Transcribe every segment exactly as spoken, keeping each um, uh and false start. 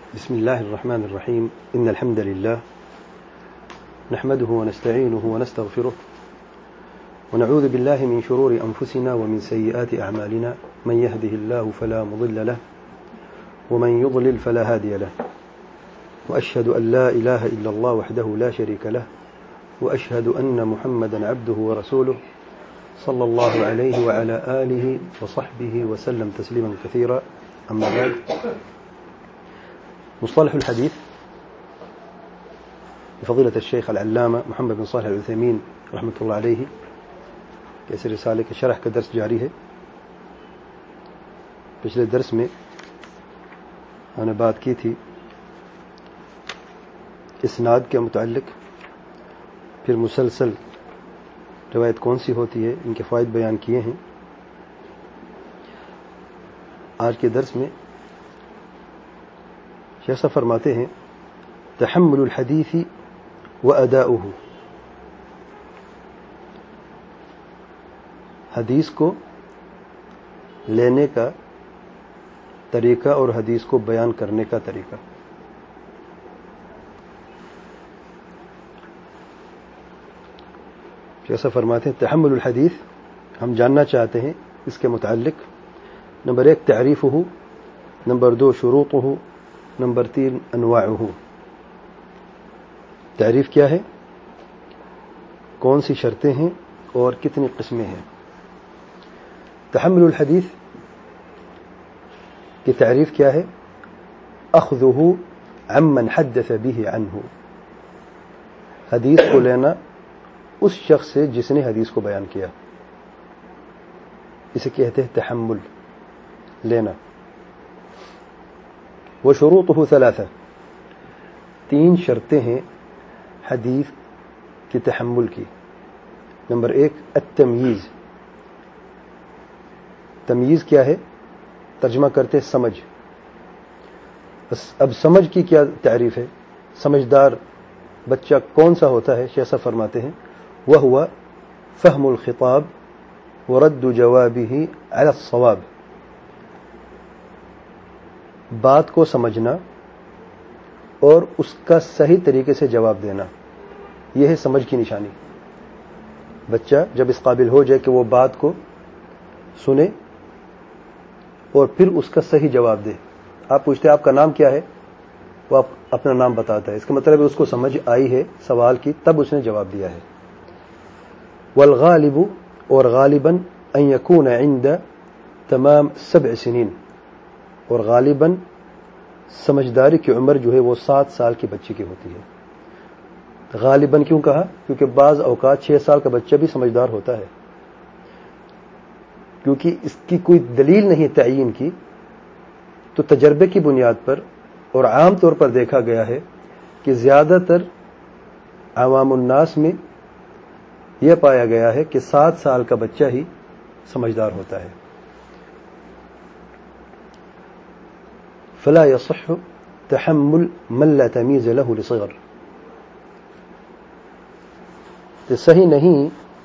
بسم الله الرحمن الرحيم. إن الحمد لله نحمده ونستعينه ونستغفره ونعوذ بالله من شرور أنفسنا ومن سيئات أعمالنا. من يهده الله فلا مضل له ومن يضلل فلا هادي له. وأشهد أن لا إله إلا الله وحده لا شريك له وأشهد أن محمدا عبده ورسوله صلى الله عليه وعلى آله وصحبه وسلم تسليما كثيرا. أما بعد، مصطلح الحديث لفضيلة الشيخ العلامة محمد بن صالح العثيمين رحمة الله عليه کہ اس رسالے کے شرح کا درس جاری ہے. پچھلے درس میں ہم نے بات کی تھی اسناد کے متعلق، پھر مسلسل روایت کون سی ہوتی ہے، ان کے فوائد بیان کیے ہیں. آج کے درس میں شیخ صاحب فرماتے ہیں تحمل الحدیث واداؤہ، حدیث کو لینے کا طریقہ اور حدیث کو بیان کرنے کا طریقہ. شیخ صاحب فرماتے ہیں تحمل الحدیث، ہم جاننا چاہتے ہیں اس کے متعلق. نمبر ایک تعریفہ، نمبر دو شروطہ، نمبر تین انواعہ. تعریف کیا ہے، کون سی شرطیں ہیں اور کتنی قسمیں ہیں. تحمل الحدیث کی تعریف کیا ہے؟ اخذہ عمن حدث به عنہ، حدیث کو لینا اس شخص سے جس نے حدیث کو بیان کیا، اسے کہتے ہیں تحمل، لینا. وشروطہ ثلاثہ، تین شرطیں ہیں حدیث کی تحمل کی. نمبر ایک التمییز. تمییز کیا ہے؟ ترجمہ کرتے سمجھ. اب سمجھ کی کیا تعریف ہے؟ سمجھدار بچہ کون سا ہوتا ہے؟ شیخ صاحب فرماتے ہیں وہو فہم الخطاب ورد جوابہ علی الصواب، بات کو سمجھنا اور اس کا صحیح طریقے سے جواب دینا، یہ ہے سمجھ کی نشانی. بچہ جب اس قابل ہو جائے کہ وہ بات کو سنے اور پھر اس کا صحیح جواب دے. آپ پوچھتے ہیں آپ کا نام کیا ہے، وہ آپ اپنا نام بتاتا ہے، اس کا مطلب ہے اس کو سمجھ آئی ہے سوال کی، تب اس نے جواب دیا ہے. والغالب، اور غالباً ان یکون عند تمام سبع سنین، اور غالباً سمجھداری کی عمر جو ہے وہ سات سال کے بچے کی ہوتی ہے. غالباً کیوں کہا؟ کیونکہ بعض اوقات چھ سال کا بچہ بھی سمجھدار ہوتا ہے، کیونکہ اس کی کوئی دلیل نہیں تعین کی، تو تجربے کی بنیاد پر اور عام طور پر دیکھا گیا ہے کہ زیادہ تر عوام الناس میں یہ پایا گیا ہے کہ سات سال کا بچہ ہی سمجھدار ہوتا ہے. فلا يصح تحمل من لا تمیز له لصغر، تو صحیح نہیں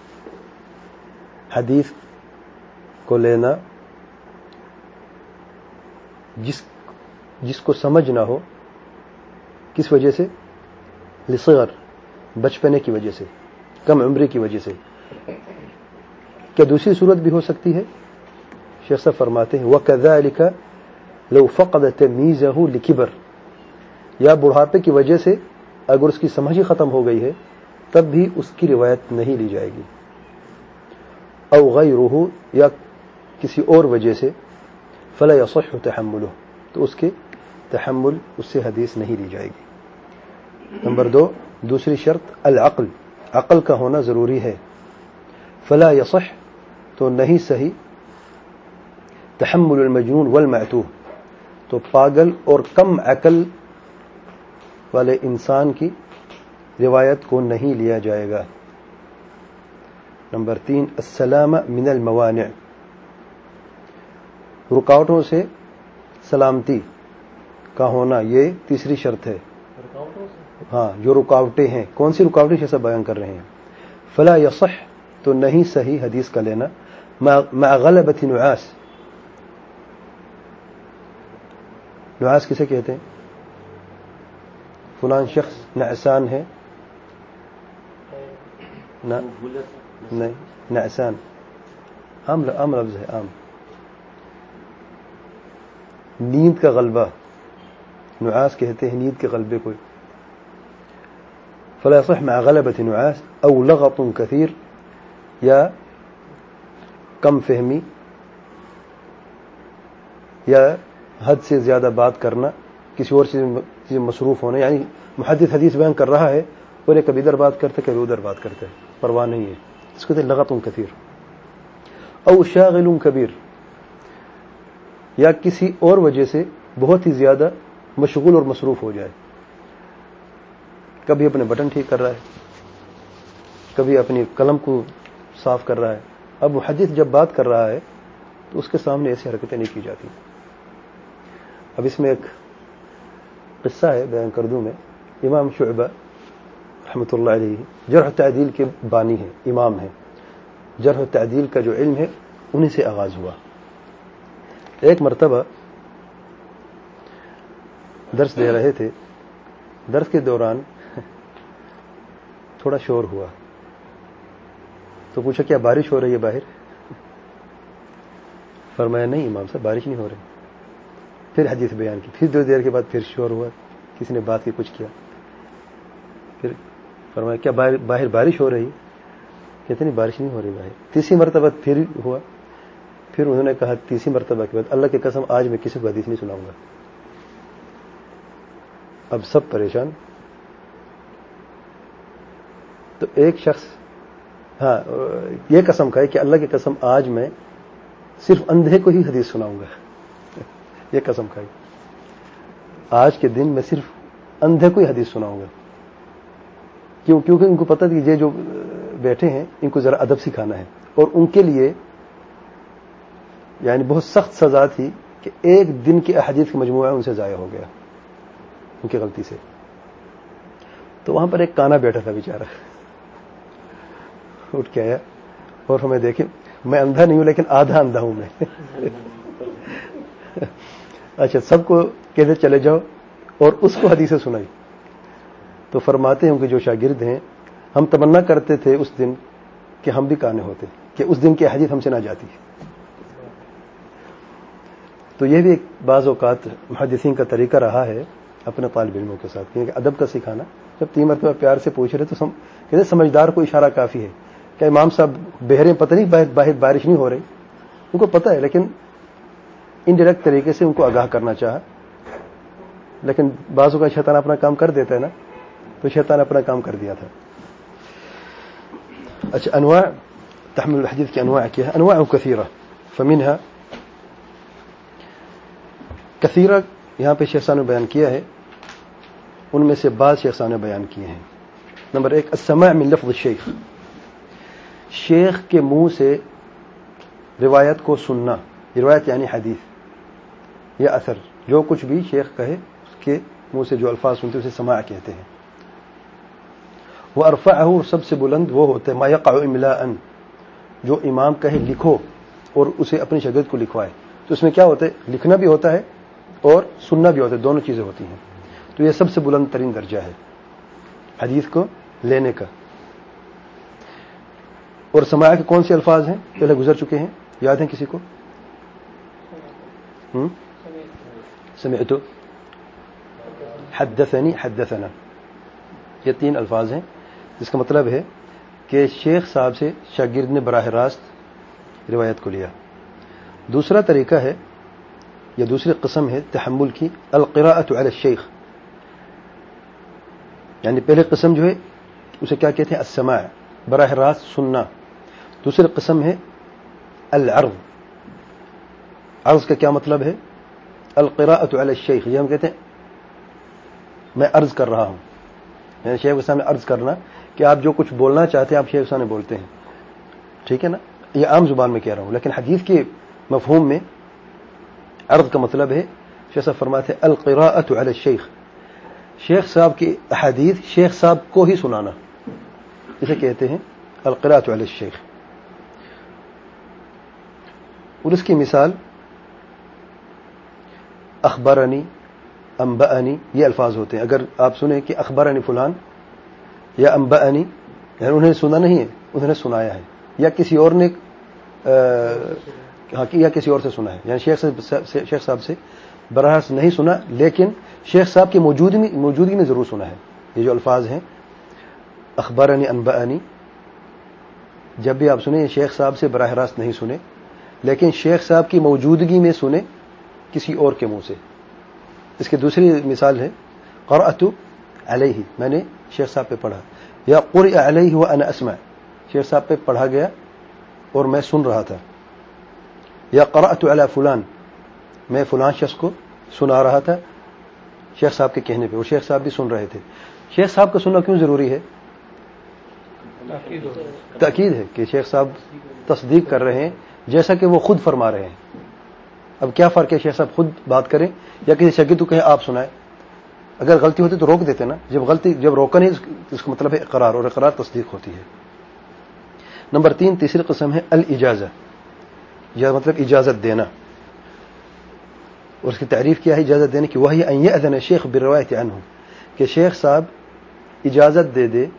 حدیث کو لینا جس جس کو سمجھ نہ ہو. کس وجہ سے؟ لصغر، بچپنے کی وجہ سے، کم عمری کی وجہ سے. کیا دوسری صورت بھی ہو سکتی ہے؟ شیخ صاحب فرماتے ہیں وَكَذَلِكَ لو فقد تمیزہ لکبر، یا بڑھاپے کی وجہ سے اگر اس کی سمجھ ہی ختم ہو گئی ہے تب بھی اس کی روایت نہیں لی جائے گی. او غیرہ، یا کسی اور وجہ سے، فلا یصح تحملہ، تو اس کے تحمل، اس سے حدیث نہیں لی جائے گی. نمبر دو، دوسری شرط العقل، عقل کا ہونا ضروری ہے. فلا یصح، تو نہیں صحیح تحمل المجنون والمعتوہ، تو پاگل اور کم عقل والے انسان کی روایت کو نہیں لیا جائے گا. نمبر تین السلامہ من الموانع، رکاوٹوں سے سلامتی کا ہونا، یہ تیسری شرط ہے. ہاں، جو رکاوٹیں ہیں، کون سی رکاوٹیں جیسا بیان کر رہے ہیں. فلا یصح، تو نہیں صحیح حدیث کا لینا مع غلبۃ نعاس. نعاس کسے کہتے ہیں؟ فلان شخص نعسان ہے، نہ نہیں نعسان عام عام لفظ ہے، عام نیند کا غلبہ، نعاس کہتے ہیں نیند کے غلبے کو. فلا يصح مع غلبة نعاس او لغط كثير، یا کم فہمی یا حد سے زیادہ بات کرنا، کسی اور چیز مصروف ہونا. یعنی محدث حدیث بیان کر رہا ہے اور ایک کبھی ادھر بات کرتے کبھی ادھر بات کرتے، پرواہ نہیں ہے، اس کو کہتے ہیں لغط کثیر. او شاغل کبیر، یا کسی اور وجہ سے بہت ہی زیادہ مشغول اور مصروف ہو جائے، کبھی اپنے بٹن ٹھیک کر رہا ہے، کبھی اپنی قلم کو صاف کر رہا ہے. اب محدث جب بات کر رہا ہے تو اس کے سامنے ایسی حرکتیں نہیں کی جاتی. اب اس میں ایک قصہ ہے، بیان کر دوں میں. امام شعبہ رحمۃ اللہ علیہ جرح و تعدیل کے بانی ہیں، امام ہیں. جرح و تعدیل کا جو علم ہے انہیں سے آغاز ہوا. ایک مرتبہ درس دے رہے تھے، درس کے دوران تھوڑا شور ہوا تو پوچھا کیا بارش ہو رہی ہے باہر؟ فرمایا نہیں امام صاحب بارش نہیں ہو رہی. پھر حدیث بیان کی، پھر دو دیر کے بعد پھر شور ہوا، کسی نے بات کی کچھ کیا. پھر فرمایا کیا باہر بارش ہو رہی؟ کہتے نہیں بارش نہیں ہو رہی باہر. تیسری مرتبہ پھر ہوا، پھر انہوں نے کہا تیسری مرتبہ کے بعد اللہ کی قسم آج میں کسی کو حدیث نہیں سناؤں گا. اب سب پریشان. تو ایک شخص ہاں یہ قسم کھائے کہ اللہ کی قسم آج میں صرف اندھے کو ہی حدیث سناؤں گا. یہ قسم کھائی آج کے دن میں صرف اندھے کو ہی حدیث سناؤں گا. کیوں؟ کیونکہ ان کو پتہ کہ یہ جو بیٹھے ہیں ان کو ذرا ادب سکھانا ہے، اور ان کے لیے یعنی بہت سخت سزا تھی کہ ایک دن کی احادیث کا مجموعہ ان سے ضائع ہو گیا ان کی غلطی سے. تو وہاں پر ایک کانا بیٹھا تھا بیچارہ، اٹھ کے آیا اور ہمیں دیکھے میں اندھا نہیں ہوں لیکن آدھا اندھا ہوں میں. اچھا سب کو کہتے چلے جاؤ اور اس کو حدیثیں سنائی. تو فرماتے ہیں کہ جو شاگرد ہیں ہم تمنا کرتے تھے اس دن کہ ہم بھی کانے ہوتے، کہ اس دن کی حدیث ہم سے نہ جاتی. تو یہ بھی ایک بعض اوقات محدثین کا طریقہ رہا ہے اپنے طالب علموں کے ساتھ، کیونکہ ادب کا سکھانا. جب تین مرتبہ پیار سے پوچھ رہے تو سم... کہتے سمجھدار کو اشارہ کافی ہے. کہ امام صاحب بہرے پتہ نہیں باہر, باہر بارش نہیں ہو رہی، ان کو پتہ ہے لیکن انڈائریکٹ طریقے سے ان کو آگاہ کرنا چاہا. لیکن بعضوں کا شیطان اپنا کام کر دیتا ہے نا، تو شیطان اپنا کام کر دیا تھا. اچھا انواع تحمل الحديث کی انواع کیا ہے؟ انواع کثیرہ. فمنها کثیرہ یہاں پہ شیخ صاحب نے بیان کیا ہے، ان میں سے بعض شیخ صاحب نے بیان کیے ہیں. نمبر ایک السماع من لفظ الشیخ، شیخ کے منہ سے روایت کو سننا. روایت یعنی حدیث یا اثر، جو کچھ بھی شیخ کہے اس کے منہ سے جو الفاظ سنتے اسے سماع کہتے ہیں. وارفعه، سب سے بلند وہ ہوتا ہے ما يقع املاء، جو امام کہے لکھو اور اسے اپنی شاگرد کو لکھوائے. تو اس میں کیا ہوتا ہے؟ لکھنا بھی ہوتا ہے اور سننا بھی ہوتا ہے، دونوں چیزیں ہوتی ہیں. تو یہ سب سے بلند ترین درجہ ہے حدیث کو لینے کا. اور سماع کے کون سے الفاظ ہیں پہلے گزر چکے ہیں، یاد ہیں کسی کو؟ ہم سمعت، حدثنی، حدثنا، یہ تین الفاظ ہیں جس کا مطلب ہے کہ شیخ صاحب سے شاگرد نے براہ راست روایت کو لیا. دوسرا طریقہ ہے یا دوسری قسم ہے تحمل کی، القراءۃ علی الشیخ. یعنی پہلے قسم جو ہے اسے کیا کہتے ہیں؟ السماع، براہ راست سننا. دوسری قسم ہے العرض. عرض کا کیا مطلب ہے؟ القراءۃ علی الشیخ، یہ ہم کہتے ہیں میں عرض کر رہا ہوں، یعنی شیخ کے سامنے عرض کرنا کہ آپ جو کچھ بولنا چاہتے ہیں آپ شیخ کے سامنے بولتے ہیں. ٹھیک ہے نا؟ یہ عام زبان میں کہہ رہا ہوں، لیکن حدیث کے مفہوم میں عرض کا مطلب ہے شیخ صاحب فرماتے ہیں القراءۃ علی الشیخ، شیخ صاحب کی احادیث شیخ صاحب کو ہی سنانا، اسے کہتے ہیں القراءۃ علی الشیخ. اور اس کی مثال اخبرنی، انبأنی یہ الفاظ ہوتے ہیں. اگر آپ سنیں کہ اخبرنی فلان یا انبأنی یعنی انہوں نے سنا نہیں ہے, انہوں نے سنایا ہے, یا کسی اور نے یا کسی اور سے سنا ہے. یعنی شیخ شیخ صاحب سے براہ راست نہیں سنا, لیکن شیخ صاحب کی موجودگی میں موجودگی میں ضرور سنا ہے. یہ جو الفاظ ہیں اخبرنی انبأنی, جب بھی آپ سنیں شیخ صاحب سے براہ راست نہیں سنے, لیکن شیخ صاحب کی موجودگی میں سنے کسی اور کے منہ سے. اس کی دوسری مثال ہے قرأت علیہ, میں نے شیخ صاحب پہ پڑھا, یا قرئ علیہ وانا اسمع, شیخ صاحب پہ پڑھا گیا اور میں سن رہا تھا. یا قرأت علی فلان, میں فلان شخص کو سنا رہا تھا شیخ صاحب کے کہنے پہ, اور شیخ صاحب بھی سن رہے تھے. شیخ صاحب کا سننا کیوں ضروری ہے؟ تاکید ہے کہ شیخ صاحب تصدیق کر رہے ہیں جیسا کہ وہ خود فرما رہے ہیں. اب کیا فرق ہے شیخ صاحب خود بات کریں یا کسی شاگرد کو کہیں آپ سنائیں؟ اگر غلطی ہوتی تو روک دیتے نا, جب غلطی جب روکا نہیں اس کا مطلب ہے اقرار, اور اقرار تصدیق ہوتی ہے. نمبر تین, تیسری قسم ہے الاجازہ, یا مطلب اجازت دینا. اور اس کی تعریف کیا ہے اجازت دینے کی؟ وہی ان یأذن الشیخ بالروایت عنہ, کہ شیخ صاحب اجازت دے دے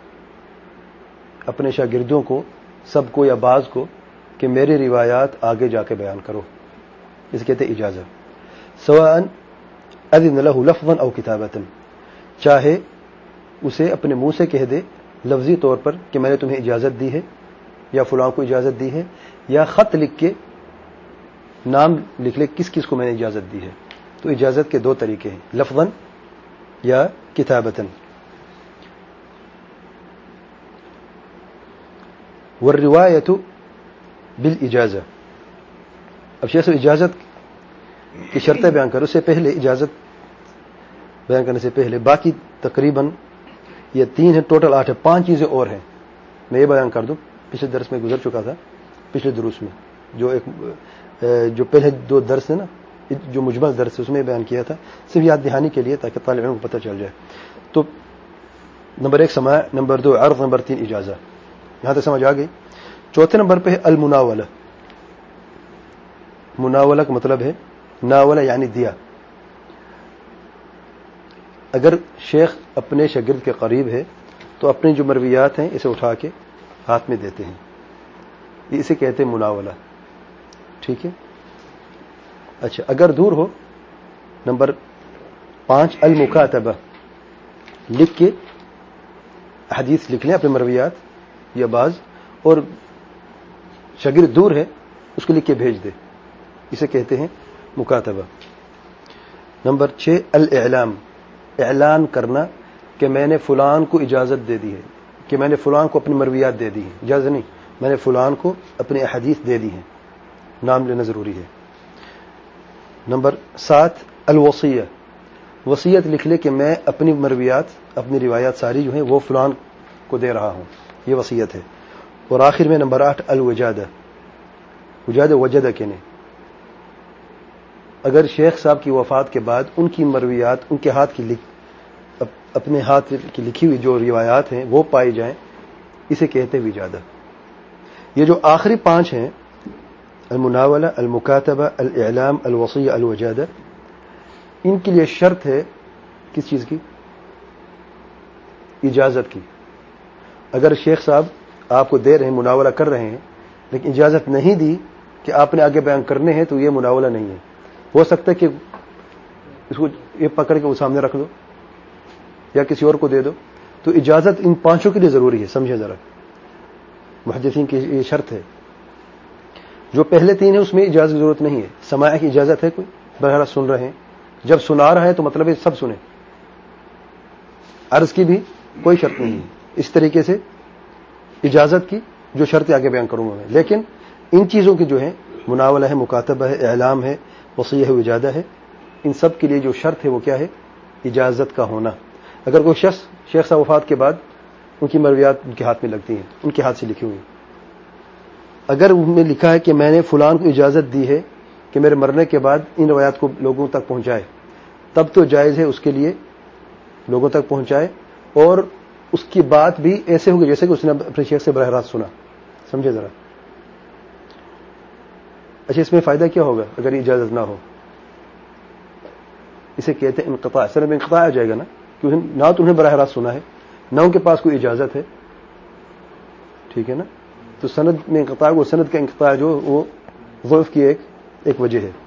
اپنے شاگردوں کو, سب کو یا بعض کو, کہ میری روایات آگے جا کے بیان کرو. اس کہتے ہیں اجازت. سواء اذن له لفظا او کتابتا, چاہے اسے اپنے منہ سے کہہ دے لفظی طور پر کہ میں نے تمہیں اجازت دی ہے یا فلاں کو اجازت دی ہے, یا خط لکھ کے نام لکھ لے کس کس کو میں نے اجازت دی ہے. تو اجازت کے دو طریقے ہیں, لفظا یا کتابتا. والروایت بالاجازہ. اب شیخ صاحب اجازت کی شرطیں بیان کرو, اس سے پہلے اجازت بیان کرنے سے پہلے باقی تقریباً یہ تین ہیں, ٹوٹل آٹھ ہے, پانچ چیزیں اور ہیں. میں یہ بیان کر دوں, پچھلے درس میں گزر چکا تھا, پچھلے دروس میں جو ایک جو پہلے دو درس ہیں نا, جو مجمل درس ہے اس میں بیان کیا تھا, صرف یاد دہانی کے لیے تاکہ طالب علم کو پتہ چل جائے. تو نمبر ایک سماع, نمبر دو عرض, نمبر تین اجازہ. یہاں تک سمجھ آ گئی. چوتھے نمبر پہ ہے المناولہ. مناولہ کا مطلب ہے ناولہ یعنی دیا. اگر شیخ اپنے شاگرد کے قریب ہے تو اپنی جو مرویات ہیں اسے اٹھا کے ہاتھ میں دیتے ہیں, یہ اسے کہتے ہیں مناولہ. ٹھیک ہے. اچھا, اگر دور ہو, نمبر پانچ المکاتبہ, لکھ کے حدیث لکھ لیں اپنے مرویات یا بعض, اور شاگرد دور ہے اس کو لکھ کے بھیج دے, اسے کہتے ہیں مکاتبہ. نمبر چھ الاعلام, اعلان کرنا کہ میں نے فلان کو اجازت دے دی ہے, کہ میں نے فلان کو اپنی مرویات دے دی ہیں. اجازت نہیں, میں نے فلان کو اپنی احادیث دے دی ہیں, نام لینا ضروری ہے. نمبر سات الوصیہ, وصیت لکھ لے کہ میں اپنی مرویات اپنی روایات ساری جو ہیں وہ فلان کو دے رہا ہوں, یہ وصیت ہے. اور آخر میں نمبر آٹھ الوجادہ, وجادہ وجدہ کہنے. اگر شیخ صاحب کی وفات کے بعد ان کی مرویات ان کے ہاتھ کی لکھ اپنے ہاتھ کی لکھی ہوئی جو روایات ہیں وہ پائی جائیں, اسے کہتے ہیں وجادہ. یہ جو آخری پانچ ہیں, المناولہ, المکاتبہ, الاعلام, الوصیہ, الوجادہ, ان کے لیے شرط ہے کس چیز کی؟ اجازت کی. اگر شیخ صاحب آپ کو دے رہے ہیں, مناولہ کر رہے ہیں, لیکن اجازت نہیں دی کہ آپ نے آگے بیان کرنے ہیں, تو یہ مناولہ نہیں ہے. ہو سکتا ہے کہ اس کو یہ پکڑ کے وہ سامنے رکھ دو یا کسی اور کو دے دو. تو اجازت ان پانچوں کے لیے ضروری ہے, سمجھے ذرا. محدثین کی یہ شرط ہے. جو پہلے تین ہیں اس میں اجازت کی ضرورت نہیں ہے. سماع کی اجازت ہے, کوئی براہ راست سن رہے ہیں, جب سنا رہا ہے تو مطلب ہے سب سنیں. عرض کی بھی کوئی شرط نہیں ہے. اس طریقے سے اجازت کی جو شرط آگے بیان کروں گا میں, لیکن ان چیزوں کی جو ہے مناولہ ہے, مکاتبہ ہے, اعلام ہے, وصیہ ہے, وجادہ ہے, ان سب کے لیے جو شرط ہے وہ کیا ہے؟ اجازت کا ہونا. اگر کوئی شخص شیخ صاحب وفات کے بعد ان کی مرویات ان کے ہاتھ میں لگتی ہیں, ان کے ہاتھ سے لکھی ہوئی, اگر ان میں لکھا ہے کہ میں نے فلان کو اجازت دی ہے کہ میرے مرنے کے بعد ان روایات کو لوگوں تک پہنچائے, تب تو جائز ہے اس کے لیے لوگوں تک پہنچائے, اور اس کی بات بھی ایسے ہوگی جیسے کہ اس نے اپنے شیخ سے براہ راست سنا. سمجھے ذرا. اچھا, اس میں فائدہ کیا ہوگا اگر اجازت نہ ہو؟ اسے کہتے ہیں انقطاع. سند میں انقطاع آ جائے گا نا, کیونکہ نہ تو انہیں براہ راست سنا ہے نہ ان کے پاس کوئی اجازت ہے, ٹھیک ہے نا. تو سند میں انقطاع, وہ سند کا انقطاع جو وہ ضعف کی ایک ایک وجہ ہے.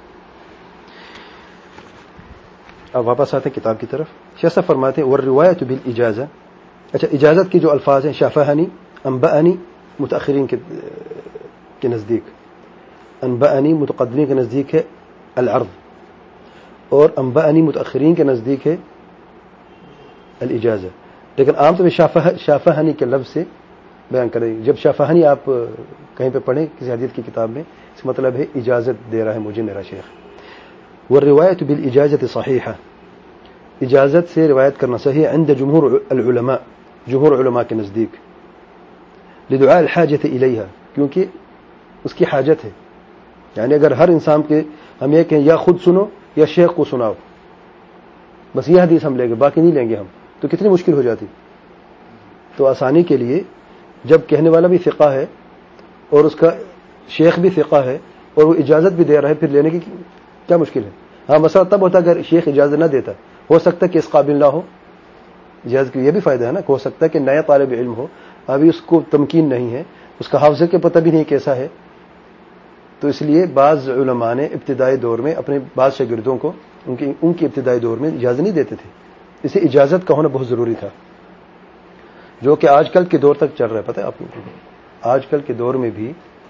اب واپس آتے ہیں کتاب کی طرف. شیخ صاحب فرماتے ہیں والروایت بالاجازہ. اچھا, اجازت کی جو الفاظ ہیں شافہنی, انبأنی متأخرین کے کے نزدیک, انبأنی متقدمین کے نزدیک ہے العرض, اور انبأنی متأخرین کے نزدیک ہے الاجازہ. لیکن عام طور پہ شافہنی کے لفظ سے بیان کریں. جب شافہنی آپ کہیں پہ پڑھیں کسی حدیث کی کتاب میں, اس کا مطلب ہے اجازت دے رہا ہے مجھے میرا شیخ. والروایت بالاجازت صحیحہ, اجازت سے روایت کرنا صحیح عند جمہور العلماء, جمہور علماء کے نزدیک, لدعاء الحاجت الیہا, کیونکہ اس کی حاجت ہے. یعنی اگر ہر انسان کے ہم یہ کہیں یا خود سنو یا شیخ کو سناؤ, بس یہ حدیث ہم لیں گے باقی نہیں لیں گے ہم, تو کتنی مشکل ہو جاتی. تو آسانی کے لیے جب کہنے والا بھی ثقہ ہے اور اس کا شیخ بھی ثقہ ہے اور وہ اجازت بھی دے رہا ہے, پھر لینے کی کیا مشکل ہے. ہاں مسئلہ تب ہوتا اگر شیخ اجازت نہ دیتا, ہو سکتا ہے کہ اس قابل نہ ہو. اجازت کی یہ بھی فائدہ ہے نا, کہ ہو سکتا ہے کہ نیا طالب علم ہو, ابھی اس کو تمکین نہیں ہے, اس کا حافظے کے پتہ بھی نہیں کیسا ہے. تو اس لیے بعض علماء نے ابتدائی دور میں اپنے بعض شاگردوں کو ان کی ان کی ابتدائی دور میں اجازت نہیں دیتے تھے. اسے اجازت کا ہونا بہت ضروری تھا, جو کہ آج کل کے دور تک چل رہا ہے. پتہ ہے آپ کو, آج کل کے دور میں بھی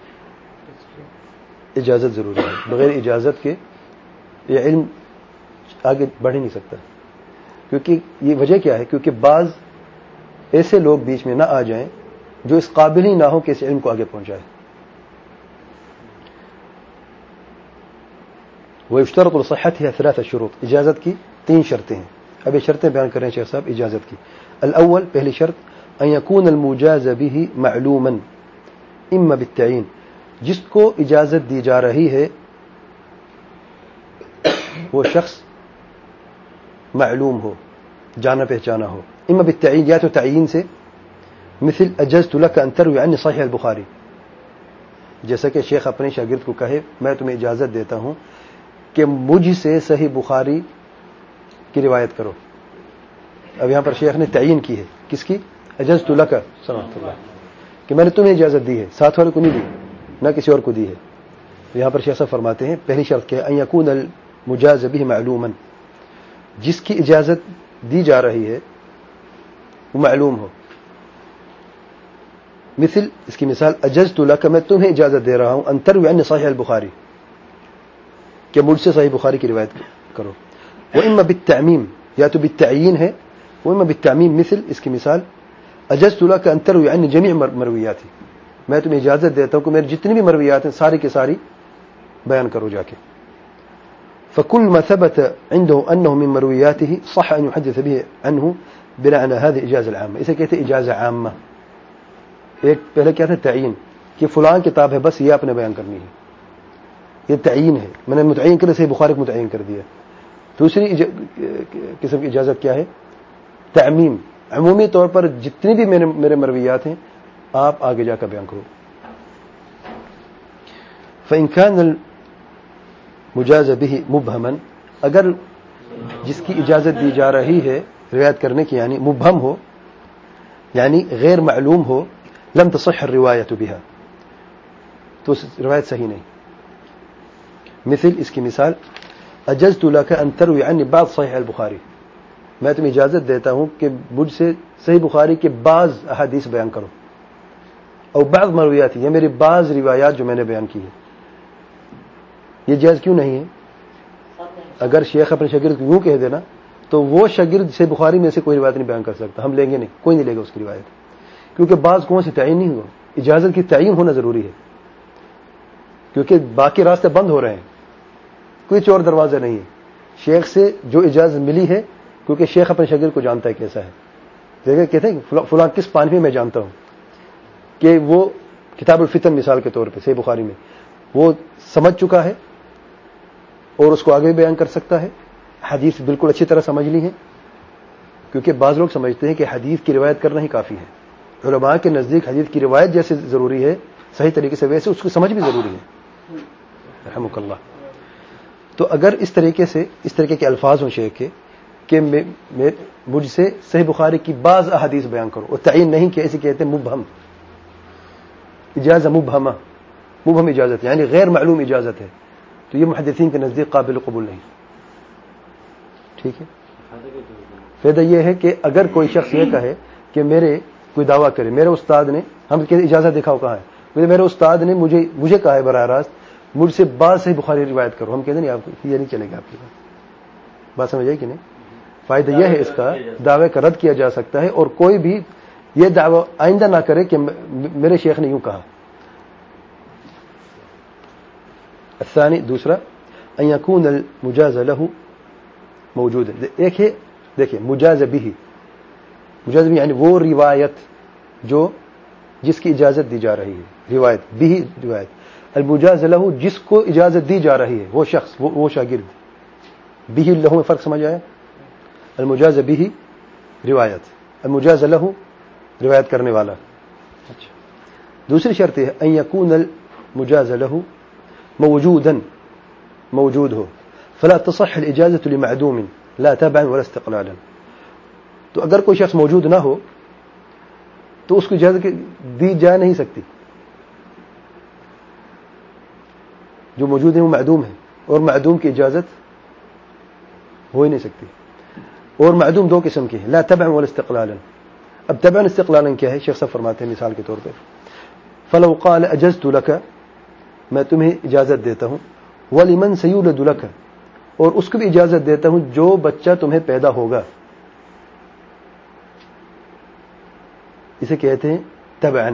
اجازت ضروری ہے. بغیر اجازت کے یہ علم آگے بڑھ ہی نہیں سکتا. کیونکہ یہ وجہ کیا ہے, کیونکہ بعض ایسے لوگ بیچ میں نہ آ جائیں جو اس قابل ہی نہ ہو کہ اس علم کو آگے پہنچائے. ويشترط لصحتها ثلاث شروط, اجازت کی تین شرطیں ہیں. اب یہ شرطیں بیان کر رہے ہیں شیخ صاحب اجازت کی. الاول, پہلی شرط, ان يكون المجاز به معلوما اما بالتعین, جس کو اجازت دی جا رہی ہے وہ شخص معلوم ہو, جانا پہچانا ہو. اما بالتعین, یا تو تعین سے, مثل اجزت لك ان تروي عني صحیح البخاری, جیسا کہ شیخ اپنے شاگرد کو کہے میں تمہیں اجازت دیتا ہوں کہ مجھ سے صحیح بخاری کی روایت کرو. اب یہاں پر شیخ نے تعین کی ہے, کس کی؟ اجزت لك سمعت اللہ, کہ میں نے تمہیں اجازت دی ہے, ساتھ والے کو نہیں دی, نہ کسی اور کو دی ہے. یہاں پر شیخ صاحب فرماتے ہیں پہلی شرط کیا ہے, ان يكون المجاز به معلوما, جس کی اجازت دی جا رہی ہے وہ معلوم ہو. مثل, اس کی مثال, اجزت لك, میں تمہیں اجازت دے رہا ہوں, ان تروي عني صحیح البخاری, کہ مجھ سے صحیح بخاری کی روایت کرو. واما بالتعمیم, یا تو بالتعیین ہے, واما بالتعمیم, مثل, اس کی مثال, اجزت لك ان تروي عني جميع مرویاتی, میں تمہیں اجازت دیتا ہوں کہ میری جتنی بھی مرویات ہیں ساری کی ساری بیان کرو جا کے. فكل ما ثبت عنده انه من مروياته صح ان يحدث به عنه بناء على هذه الاجازه العامه. اسے کہتے ہیں اجازہ عامہ. ایک پہلے کیا تھا تعین, کہ فلاں کتاب ہے بس یہ آپ نے بیان کرنی ہے, یہ تعین ہے, میں نے متعین کر صحیح بخاری کو متعین کر دیا. دوسری قسم کی اجازت کیا ہے؟ تعمیم, عمومی طور پر جتنی بھی میرے میرے مرویات ہیں آپ آگے جا کر بیان کرو. فإن كان المجاز به مبهما, اگر جس کی اجازت دی جا رہی ہے روایت کرنے کی یعنی مبہم ہو, یعنی غیر معلوم ہو, لم تصح الروایت بها, تو روایت صحیح نہیں. مثل, اس کی مثال, اجزت لك ان تروي عني بعض صحیح البخاری, میں تمہیں اجازت دیتا ہوں کہ مجھ سے صحیح بخاری کے بعض احادیث بیان کرو. اور بعض مرویات, یہ میری بعض روایات جو میں نے بیان کی ہے. یہ جائز کیوں نہیں ہے؟ اگر شیخ اپنے شاگرد کو یوں کہہ دینا تو وہ شاگرد سے بخاری میں سے کوئی روایت نہیں بیان کر سکتا, ہم لیں گے نہیں, کوئی نہیں لے گا اس کی روایت, کیونکہ بعض کون سے تعین نہیں ہوا. اجازت کی تعین ہونا ضروری ہے, کیونکہ باقی راستے بند ہو رہے ہیں, کوئی چور دروازہ نہیں ہے. شیخ سے جو اجازت ملی ہے, کیونکہ شیخ اپنے شاگرد کو جانتا ہے کیسا ہے. دیکھیں کہتے ہیں فلاں کس پانی میں میں جانتا ہوں کہ وہ کتاب الفتن مثال کے طور پہ صحیح بخاری میں وہ سمجھ چکا ہے اور اس کو آگے بھی بیان کر سکتا ہے. حدیث بالکل اچھی طرح سمجھ لی ہے, کیونکہ بعض لوگ سمجھتے ہیں کہ حدیث کی روایت کرنا ہی کافی ہے. علماء کے نزدیک حدیث کی روایت جیسے ضروری ہے صحیح طریقے سے, ویسے اس کی سمجھ بھی ضروری ہے. رحمک اللہ. تو اگر اس طریقے سے اس طریقے کے الفاظ ہوں شیخ کے کہ میں, میں مجھ سے صحیح بخاری کی بعض احادیث بیان کرو اور تعین نہیں کہ ایسے کہتے ہیں مبہم، اجازہ مبہمہ، مبہم اجازت یعنی غیر معلوم اجازت ہے، تو یہ محدثین کے نزدیک قابل قبول نہیں. ٹھیک ہے. فائدہ یہ ہے کہ اگر کوئی شخص یہ کہے کہ میرے کوئی دعویٰ کرے میرے استاد نے، ہم کہتے اجازت دکھاؤ کہاں ہے، میرے استاد نے مجھے مجھے کہا ہے براہ راست مجھ سے بعض صحیح بخاری روایت کرو، ہم کہتے ہیں نہیں، آپ کو یہ نہیں چلے گا، آپ کی بات بات سمجھ آئی کہ نہیں. فائدہ یہ ہے اس کا دعوے کا رد کیا جا سکتا ہے، اور کوئی بھی یہ دعویٰ آئندہ نہ کرے کہ میرے شیخ نے یوں کہا. الثانی دوسرا ان يكون المجاز له موجود. ایک ہے دیکھیں مجاز به، مجاز به یعنی وہ روایت جو جس کی اجازت دی جا رہی ہے، روایت به روایت، المجاز له جس کو اجازت دی جا رہی ہے وہ شخص وہ, وہ شاگرد. به له میں فرق سمجھ آیا؟ المجاز به روایت، المجاز له روایت کرنے والا. اچھا دوسری شرط ہے ان يكون المجاز له موجودا، موجود ہو. فلا تصح الاجازه لمعدوم لا تبعا ولا استقلالا. تو اگر کوئی شخص موجود نہ ہو تو اس کو اجازت دی جا نہیں سکتی. جو موجود ہے وہ معدوم ہے، اور معدوم کی اجازت ہو ہی نہیں سکتی. اور معدوم دو قسم کے ہیں، لا تبعا ولا استقلالا. اب تبعا استقلالا کیا ہے؟ شیخ صاحب فرماتے ہیں مثال کے طور پر فلو قال اجزت لك، میں تمہیں اجازت دیتا ہوں، ولمن سيولد لك، اور اس کو بھی اجازت دیتا ہوں جو بچہ تمہیں پیدا ہوگا. اسے کہتے ہیں تبعا.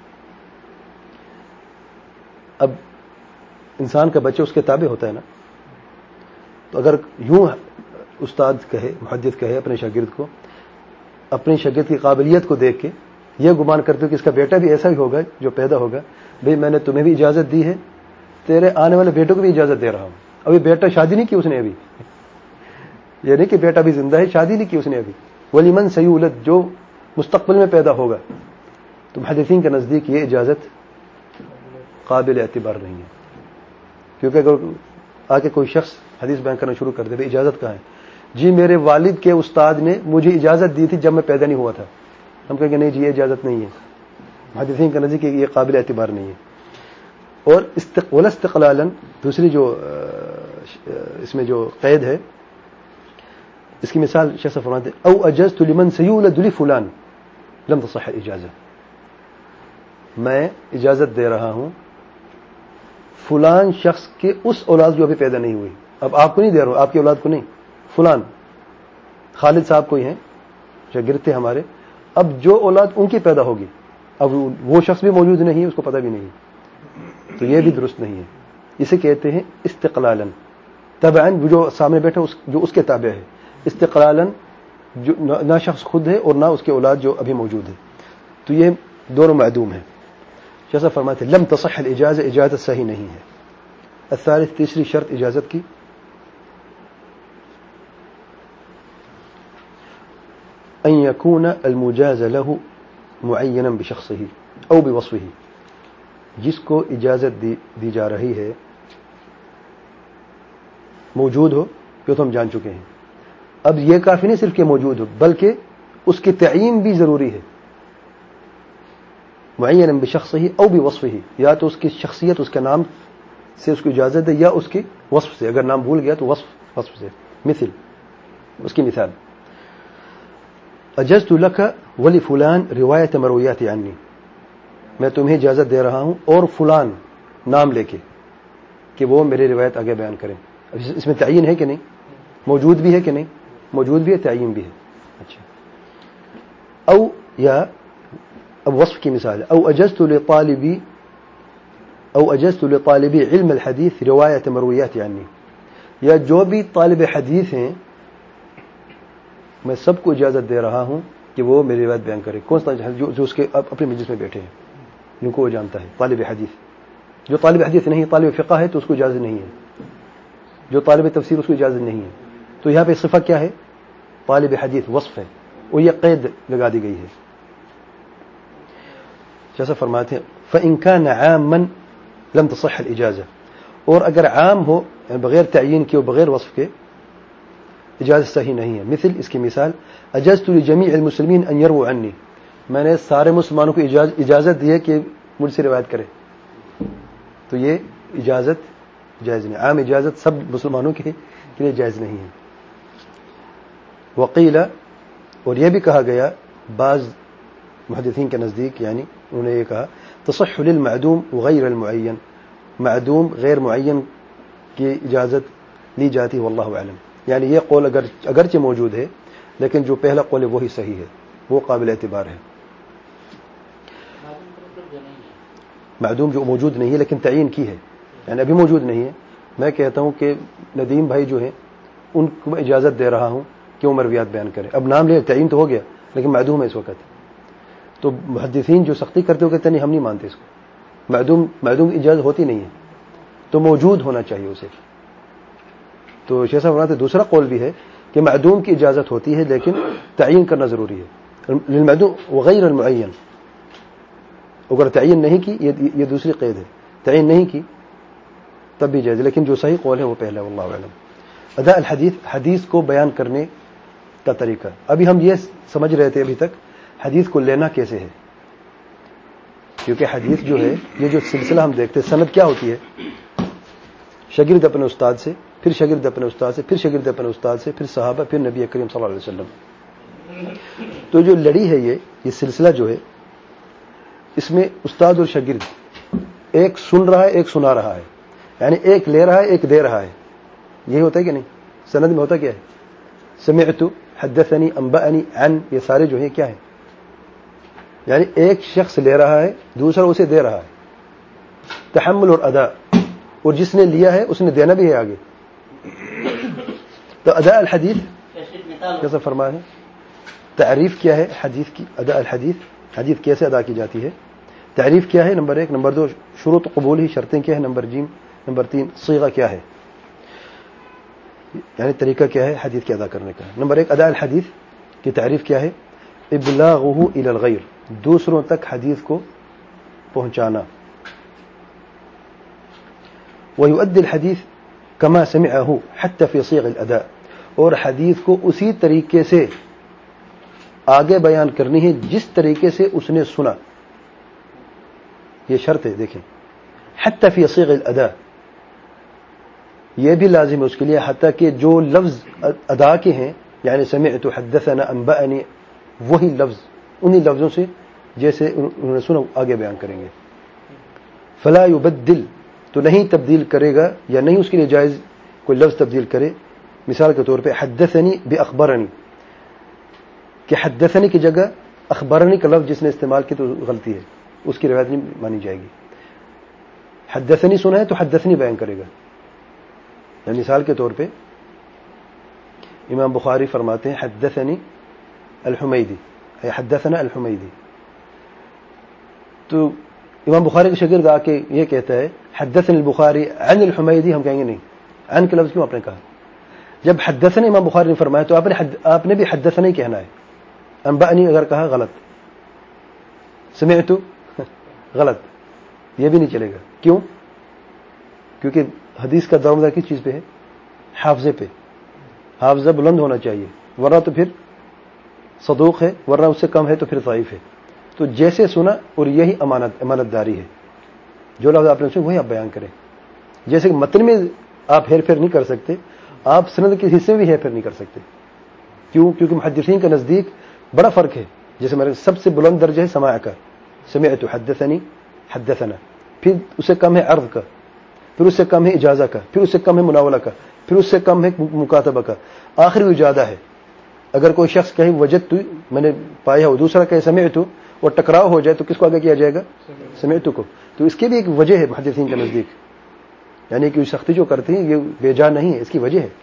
اب انسان کا بچہ اس کے تابع ہوتا ہے نا، تو اگر یوں استاد کہے، محدث کہے اپنے شاگرد کو، اپنے شاگرد کی قابلیت کو دیکھ کے یہ گمان کرتے ہو کہ اس کا بیٹا بھی ایسا ہی ہوگا جو پیدا ہوگا، بھئی میں نے تمہیں بھی اجازت دی ہے، تیرے آنے والے بیٹوں کو بھی اجازت دے رہا ہوں. ابھی بیٹا شادی نہیں کی اس نے، ابھی یہ نہیں کہ بیٹا بھی زندہ ہے، شادی نہیں کی اس نے ابھی. ولیمن سیولد جو مستقبل میں پیدا ہوگا. تو محدثین کے نزدیک یہ اجازت قابل اعتبار نہیں ہے، کیونکہ اگر آ کے کوئی شخص حدیث بیان کرنا شروع کر دے بھئی اجازت کہاں ہے؟ جی میرے والد کے استاد نے مجھے اجازت دی تھی جب میں پیدا نہیں ہوا تھا. ہم کہیں گے نہیں جی یہ اجازت نہیں ہے. محدثین کے نزدیک یہ قابل اعتبار نہیں ہے. اور ولا استقلالا دوسری جو اس میں جو قید ہے، اس کی مثال شیخ صاحب فرماتے ہیں او اجزت لمن سيولد لفلان لم تصح الاجازه. میں اجازت دے رہا ہوں فلان شخص کے اس اولاد جو ابھی پیدا نہیں ہوئی. اب آپ کو نہیں دے رہا ہوں، آپ کی اولاد کو نہیں، فلان خالد صاحب کوئی ہیں شاگرد تھے ہمارے، اب جو اولاد ان کی پیدا ہوگی اب وہ شخص بھی موجود نہیں ہے، اس کو پتہ بھی نہیں، تو یہ بھی درست نہیں ہے. اسے کہتے ہیں استقلالا. تبعا جو سامنے بیٹھا اس جو اس کے تابع ہے، استقلالا جو نہ شخص خود ہے اور نہ اس کے اولاد جو ابھی موجود ہے، تو یہ دونوں معدوم ہیں. جیسا فرماتے ہیں لم تصح الاجازہ، اجازت صحیح نہیں ہے. الثالث تیسری شرط اجازت کی ان يكون المجاز له معینا بشخصه او بوصفه. جس کو اجازت دی, دی جا رہی ہے موجود ہو، یہ تو ہم جان چکے ہیں. اب یہ کافی نہیں صرف کہ موجود ہو بلکہ اس کی تعین بھی ضروری ہے. معینا بشخصه او بوصفه، یا تو اس کی شخصیت اس کے نام سے اس کو اجازت دے، یا اس کی وصف سے، اگر نام بھول گیا تو وصف وصف سے. مثل اس کی مثال اجزت لك ولفلان روایت مرویات عنی، میں تمہیں اجازت دے رہا ہوں اور فلان نام لے کے کہ وہ میری روایت آگے بیان کریں. اس میں تعین ہے کہ نہیں؟ موجود بھی ہے کہ نہیں؟ موجود بھی ہے، تعین بھی ہے. اچھا او یا اب وصف کی مثال او اجزت لطالبی او اجزت لطالبی علم الحدیث روایت مرویات عنی، یا جو بھی طالب حدیث ہیں میں سب کو اجازت دے رہا ہوں کہ وہ میری روایت بیان کرے. کون سا جو, جو اس کے اپنے مجلس میں بیٹھے ہیں جن کو وہ جانتا ہے طالب حدیث. جو طالب حدیث نہیں، طالب فقہ ہے تو اس کو اجازت نہیں ہے. جو طالب تفسیر اس کو اجازت نہیں ہے. تو یہاں پہ صفہ کیا ہے؟ طالب حدیث وصف ہے، اور یہ قید لگا دی گئی ہے. جیسا فرماتے ہیں فَإِن كَانَ عَامًا لَمْ تَصِحَّ الْإِجَازَةُ. اور اگر عام ہو یعنی بغیر تعین کے اور بغیر وصف کے اجازت صحیح نہیں ہے. مثل اس کی مثال اجزت لجمیع المسلمین ان یروا عنی، میں نے سارے مسلمانوں کو اجازت دی ہے کہ مجھ سے روایت کرے، تو یہ اجازت جائز نہیں. عام اجازت سب مسلمانوں کے لیے جائز نہیں ہے. وقیل، اور یہ بھی کہا گیا بعض محدثین کے نزدیک، یعنی انہوں نے یہ کہا تصح للمعدوم وغیر المعین، معدوم غیر معین کی اجازت لی جاتی ہے واللہ اعلم. یعنی یہ قول اگر اگرچہ موجود ہے لیکن جو پہلا قول ہے وہی صحیح ہے، وہ قابل اعتبار ہے. معدوم جو موجود نہیں ہے لیکن تعین کی ہے، یعنی ابھی موجود نہیں ہے. میں کہتا ہوں کہ ندیم بھائی جو ہیں ان کو اجازت دے رہا ہوں کہ وہ مرویات بیان کرے. اب نام لے تعین تو ہو گیا لیکن معدوم ہے اس وقت. تو محدثین جو سختی کرتے ہو کہتے ہیں نہیں ہم نہیں مانتے اس کو، معدوم معدوم کی اجازت ہوتی نہیں ہے، تو موجود ہونا چاہیے اسے. تو شیخ صاحب فرماتے دوسرا قول بھی ہے کہ معدوم کی اجازت ہوتی ہے لیکن تعین کرنا ضروری ہے. للمعدوم وغیر المعین، اگر تعین نہیں کی یہ دوسری قید ہے، تعین نہیں کی تب بھی جائز، لیکن جو صحیح قول ہے وہ پہلا واللہ اعلم. ادا الحدیث، حدیث کو بیان کرنے کا طریقہ. ابھی ہم یہ سمجھ رہے تھے ابھی تک حدیث کو لینا کیسے ہے، کیونکہ حدیث جو ہے یہ جو سلسلہ ہم دیکھتے سند کیا ہوتی ہے، شاگرد اپنے استاد سے، پھر شاگرد اپنے استاد سے، پھر شاگرد اپنے استاد سے، پھر صحابہ، پھر نبی کریم صلی اللہ علیہ وسلم. تو جو لڑی ہے یہ یہ سلسلہ جو ہے اس میں استاد اور شاگرد ایک سن رہا ہے ایک سنا رہا ہے، یعنی ایک لے رہا ہے ایک دے رہا ہے. یہی ہوتا ہے کہ نہیں؟ سند میں ہوتا کیا ہے؟ سمعت، حدثنی، انبأنی، عن، یہ سارے جو ہیں کیا ہے؟ یعنی ایک شخص لے رہا ہے دوسرا اسے دے رہا ہے. تحمل اور ادا، اور جس نے لیا ہے اس نے دینا بھی ہے آگے. تو ادا الحدیث کیسا فرمان ہے؟ تعریف کیا ہے حدیث کی؟ ادا الحدیث، حدیث کیسے ادا کی جاتی ہے؟ تعریف کیا ہے؟ نمبر ایک. نمبر دو شروط قبول ہی، شرطیں کیا ہے؟ نمبر جیم. نمبر تین صیغہ کیا ہے، یعنی طریقہ کیا ہے حدیث کے ادا کرنے کا. نمبر ایک ادا الحدیث کی تعریف کیا ہے؟ ابلاغہ الی الغیر، دوسروں تک حدیث کو پہنچانا. ویؤدی الحدیث کما سمعہ حتی فی صیغ الاداء، اور حدیث کو اسی طریقے سے آگے بیان کرنی ہے جس طریقے سے اس نے سنا. یہ شرط ہے دیکھیں، حتی فی صیغ الاداء، یہ بھی لازم ہے اس کے لیے حتیٰ کہ جو لفظ ادا کے ہیں، یعنی سمعت، حدثنا، انبأنی، وہی لفظ انہی لفظوں سے جیسے انہوں نے سنا آگے بیان کریں گے. فلا یبدل، تو نہیں تبدیل کرے گا یا نہیں اس کے لیے جائز کوئی لفظ تبدیل کرے. مثال کے طور پہ حدثنی باخبرنی، کہ حدثنی کی جگہ اخبرنی کا لفظ جس نے استعمال کی تو غلطی ہے، اس کی روایت نہیں مانی جائے گی. حدثنی سنا ہے تو حدثنی بیان کرے گا. یعنی مثال کے طور پہ امام بخاری فرماتے ہیں حدثنی الحمیدی، حدثنا الحمیدی، تو امام بخاری کے شاگرد آ کے یہ کہتا ہے حدثنی البخاری عن الحمیدی، ہم کہیں گے نہیں، عن کے لفظ کیوں آپ نے کہا؟ جب حدثنی امام بخاری نے فرمایا تو آپ نے حد آپ نے بھی حدثنی کہنا ہے. انبأنی اگر کہا غلط، سمعت غلط، یہ بھی نہیں چلے گا. کیوں؟ کیونکہ حدیث کا دار و مدار کس چیز پہ ہے؟ حافظے پہ. حافظہ بلند ہونا چاہیے، ورنہ تو پھر صدوق ہے، ورنہ اس سے کم ہے تو پھر ضعیف ہے. تو جیسے سنا، اور یہی امانت امانت داری ہے، جو لفظ آپ نے سنا وہی آپ بیان کریں. جیسے کہ متن میں آپ ہیر پھیر نہیں کر سکتے، آپ سند کے حصے میں بھی ہیر پھیر نہیں کر سکتے. کیوں؟ کیونکہ محدثین کے نزدیک بڑا فرق ہے. جیسے میرے سب سے بلند درجہ ہے سماع کا، سمعت، حدثنی، حدثنا، پھر اس سے کم ہے عرض کا، پھر اس سے کم ہے اجازہ کا، پھر اس سے کم ہے مناولہ کا، پھر اس سے کم ہے مکاتبہ کا، آخری اجازہ ہے. اگر کوئی شخص کہیں وجدت، میں نے پایا ہو، دوسرا کہیں سمعت، اور ٹکراؤ ہو جائے تو کس کو آگے کیا جائے گا؟ سمعت کو. تو اس کی بھی ایک وجہ ہے محدثین کے نزدیک، یعنی کہ سختی جو کرتے ہیں یہ بے جا نہیں ہے، اس کی وجہ ہے.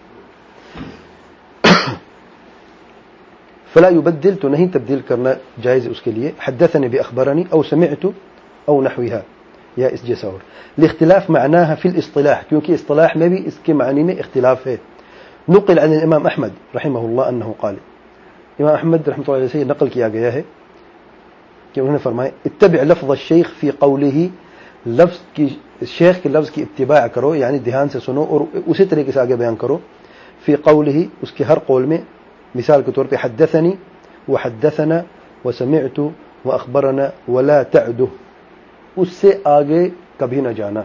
فلا یبدل، تو نہیں تبدیل کرنا جائز اس کے لیے. حدثنی باخبرنی او سمعت او نحوها، یا اس جیسا. اور لاختلاف معناها فی الاصطلاح، کیونکہ اصطلاح میں بھی اس کے معنی میں اختلاف ہے. نقل عن الامام احمد رحمہ اللہ انه قال، امام احمد رحمۃ اللہ علیہ سے نقل کیا گیا ہے کہ انہوں نے فرمایا اتبع لفظ الشیخ فی قوله، لفظ کی شیخ کے لفظ کی اتباع کرو، یعنی دھیان سے سنو اور اسی طریقے سے آگے بیان کرو. فی قولہ، اس کے ہر قول میں، مثال کے طور پہ حدثنی وحدثنا وسمعت واخبرنا ولا تعدہ، اس سے آگے کبھی نہ جانا.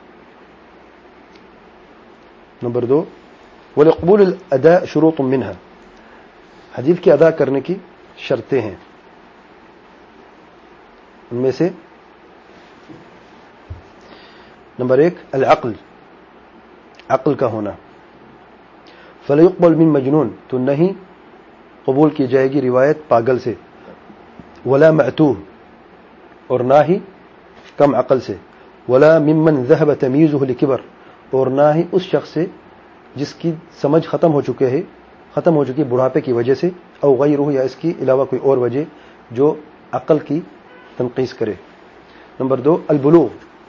نمبر دو، ولقبول الاداء شروط منها، حدیث کی ادا کرنے کی شرطیں ہیں. ان میں سے نمبر ایک العقل، عقل کا ہونا. فلا يقبل من مجنون، تو نہیں قبول کی جائے گی روایت پاگل سے. ولا معتوه، اور نہ ہی کم عقل سے. ولا ممن ذهب تمییزه لکبر، اور نہ ہی اس شخص سے جس کی سمجھ ختم ہو چکے ہے ختم ہو چکی بڑھاپے کی وجہ سے، او غیرہ، یا اس کی علاوہ کوئی اور وجہ جو عقل کی تنقیص کرے. نمبر دو البلوغ،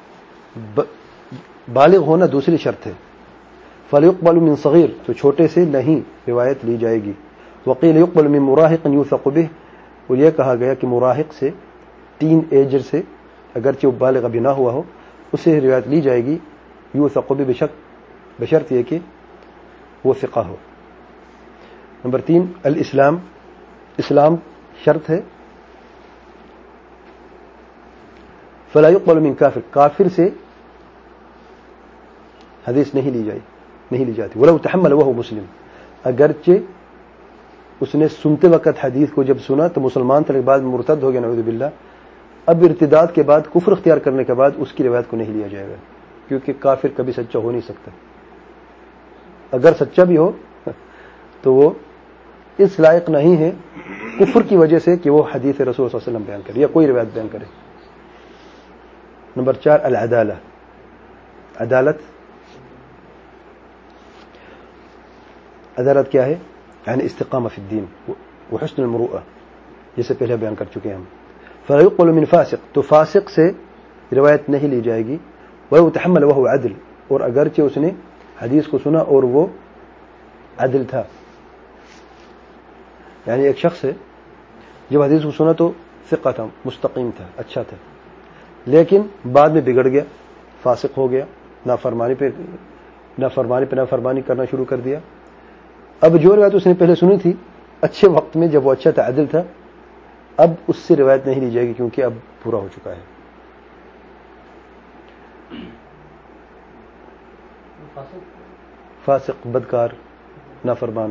بالغ ہونا دوسری شرط ہے. فلیقبل من صغیر، تو چھوٹے سے نہیں روایت لی جائے گی. وقیل یقبل من مراہق یوثق به، اور یہ کہا گیا کہ مراہق سے، تین ایجر سے، اگرچہ وہ بالغ ابھی نہ ہوا ہو، اسے روایت لی جائے گی. یوثق به، بشک بشرط یہ کہ وہ ثقہ ہو. نمبر تین الاسلام، اسلام شرط ہے. فلا يقبل من کافر، کافر سے حدیث نہیں لی جائے نہیں لی جاتی. ولو تحمل وهو مسلم، اگرچہ اس نے سنتے وقت حدیث کو جب سنا تو مسلمان تھے، بعد مرتد ہو گیا نعوذ باللہ، اب ارتداد کے بعد، کفر اختیار کرنے کے بعد اس کی روایت کو نہیں لیا جائے گا، کیونکہ کافر کبھی سچا ہو نہیں سکتا. اگر سچا بھی ہو تو وہ اس لائق نہیں ہے کفر کی وجہ سے کہ وہ حدیث رسول صلی اللہ علیہ وسلم بیان کرے یا کوئی روایت بیان کرے. نمبر چار العدالہ، عدالت. عدالت کیا ہے؟ یعنی استقامہ فی الدین وحسن المروءہ، جسے پہلے بیان کر چکے ہیں ہم. فلا يقبل من فاسق، تو فاسق سے روایت نہیں لی جائے گی. وہ تحمل وهو عدل، اور اگرچہ اس نے حدیث کو سنا اور وہ عدل تھا. یعنی ایک شخص ہے، جب حدیث کو سنا تو ثقہ تھا، مستقیم تھا، اچھا تھا، لیکن بعد میں بگڑ گیا، فاسق ہو گیا، نافرمانی پہ نافرمانی پہ نافرمانی کرنا شروع کر دیا. اب جو روایت اس نے پہلے سنی تھی اچھے وقت میں، جب وہ اچھا تھا، عدل تھا، اب اس سے روایت نہیں لی جائے گی کیونکہ اب پورا ہو چکا ہے. فاسق، بدکار، نافرمان.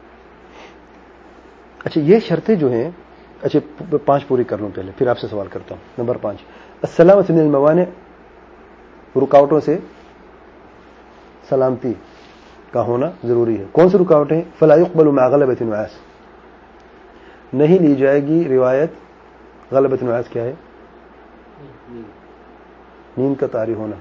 اچھا یہ شرطیں جو ہیں، اچھا پانچ پوری کر لوں پہلے، پھر آپ سے سوال کرتا ہوں. نمبر پانچ السلامۃ من الموانع، رکاوٹوں سے سلامتی کا ہونا ضروری ہے. کون سی رکاوٹیں؟ فلا يقبل مع غلبۃ النعاس، نہیں لی جائے گی روایت. غلبۃ النعاس کیا ہے؟ نیند کا طاری ہونا.